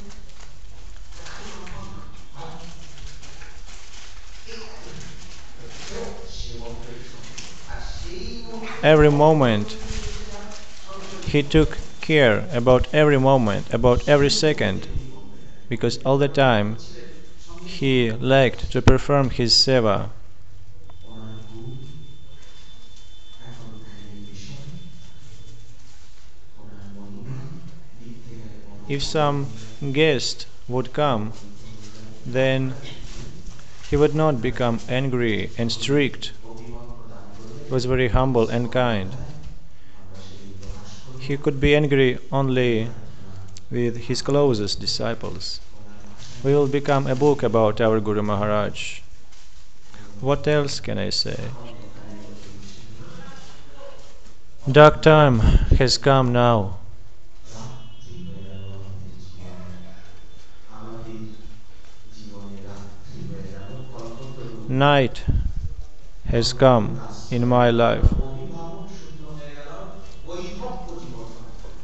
S1: Every moment he took care about every moment, about every second, because all the time he liked to perform his seva.
S3: ওনার গুণ এখন ধ্যানের বিষয়, ওনার মহিমা লিখতে গেলে
S1: If some guest would come, then he would not become angry and strict.
S3: অভিমত প্রদান করলে
S1: He was very humble and kind.
S3: আমরা সেদিন প্রকাশ করব
S1: He could be angry only with his closest disciples. We will become a book about our Guru Maharaj. What else can I say? Dark time has come now.
S3: রাত্রি হয়ে গেল আমাদের জীবনে, রাত্রি হয়ে গেল, কল্পতরু
S1: Night has come in my life.
S3: অভিভাবক শূন্য হয়ে গেল, বৈধব্য জীবন লাভ করলাম।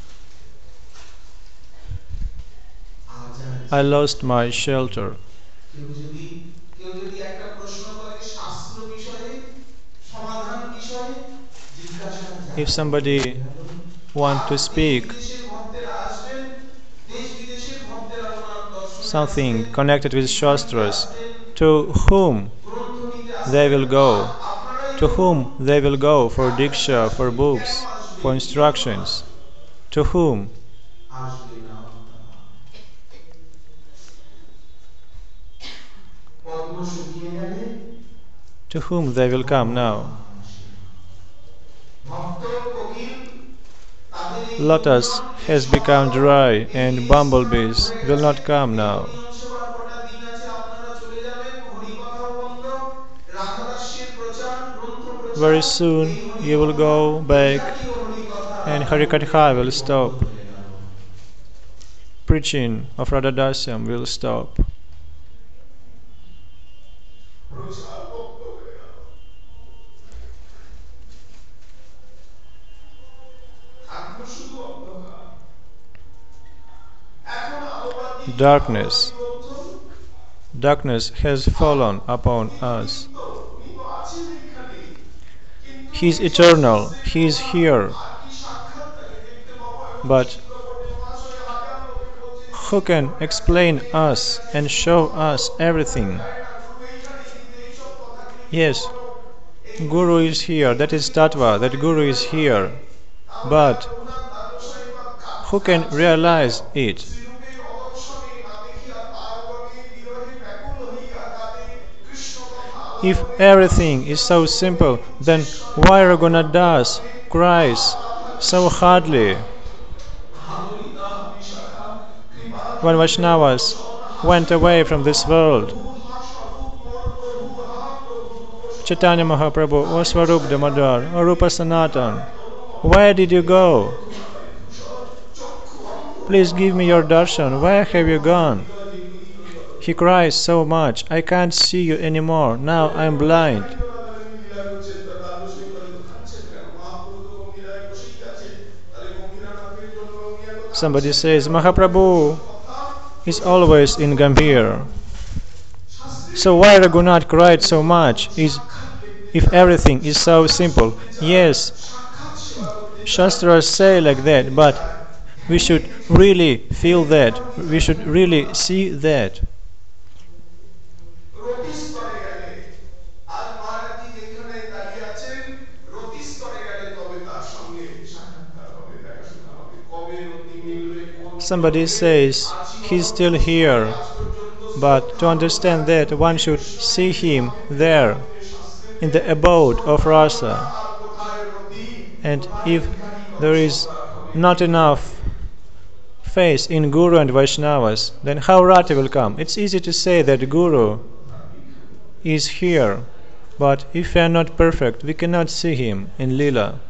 S3: আজ আর
S1: I lost my shelter.
S3: কেউ যদি একটা প্রশ্ন করে শাস্ত্র বিষয়ে, সমাধান বিষয়ে জিজ্ঞাসা যায়,
S1: If somebody want to speak
S3: দেশের ভক্তেরা আসবেন, দেশ বিদেশের ভক্তেরা ওনার দর্শনে
S1: something
S3: আসবেন,
S1: connected with Shastras, to whom
S3: গ্রন্থ নিতে আসবেন,
S1: they will go,
S3: আপনারাই
S1: to whom they will go for diksha, for books, for instructions, to whom?
S3: আসবে না। পদ্ম শুকিয়ে গেলে
S1: To whom they will come now?
S3: ভক্ত কোকিল তাদের এই
S1: Lotus has become dry and bumblebees will not come now.
S3: বিধানসভার কটা দিন আছে, আপনারা চলে যাবেন, হরিকথাও বন্ধ, রাধাদাসের প্রচার, গ্রন্থ প্রচার,
S1: Very soon you will go back
S3: জাতীয় হরিকথা
S1: and Harikatha will stop. Preaching of Radhadasyam will stop.
S2: প্রচার বন্ধ হয়ে গেল, থাকলো শুধু অন্ধকার। এখন আলোবাতি
S1: Darkness.
S2: গ্রন্থ,
S1: Darkness has fallen upon us.
S2: উনি তো আছেন এখানে, কিন্তু
S1: He is eternal. He is here.
S2: আর কি সাক্ষাৎ তাকে দেখতে পাবো? এখন
S1: But
S2: চিত্রপটে মহাশয় হাজার লোকে বলছে,
S1: who can explain us and show us everything?
S2: "না, গুরু এইখানে, কিন্তু এইসব কথাগুলি
S1: Yes, Guru is here. That is Tattva, that Guru is here. But
S2: Raghunath দ্বাদশায়ী বা
S1: who can realize it?
S2: শ্রীরূপের অদর্শনে না দেখিয়া তারগণে বিরহে ব্যাকুল হইয়া কাঁদে, কৃষ্ণ কথা
S1: If everything is so simple, then why Raghunath Das cries so hardly?
S2: ভাদরিতা Bishakha কৃপা
S1: When Vaishnavas went away from this world,
S2: হা স্বরূপ মোর প্রভু, হা প্রভু রূপ
S1: Chaitanya Mahaprabhu, O Swarup Damodar, O Rupa Sanatan, where did you go? Please give me your darshan. Where have you gone? He cries so much. I can't see you anymore. Now I'm blind.
S2: লীলা করছেন, তার দ্বাদশায়ী বলে, "কাঁদছেন কেন? মহাপ্রভু তো গম্ভীরায় বসেই আছে, তাহলে গম্ভীরানাথের জন্য গম্ভীরা কথা
S1: Somebody says, Mahaprabhu is always in Gambhir. So why Raghunath cried so much if everything is so simple? Yes, Shastras say like that, but we should really feel that. We should really see that.
S2: রতি স্তরে গেলে, আজ মহারাজজি যেখানে দাঁড়িয়ে আছেন, রতি স্তরে গেলে তবে তার সঙ্গে সাক্ষাৎকার হবে, দেখা শোনা
S1: somebody says he's still here, but to understand that one should see him there in the abode of rasa. And if there is not enough faith in Guru and Vaishnavas, then how Rati will come? It's easy to say that Guru is here, but if we are not perfect, we cannot see him in Lila.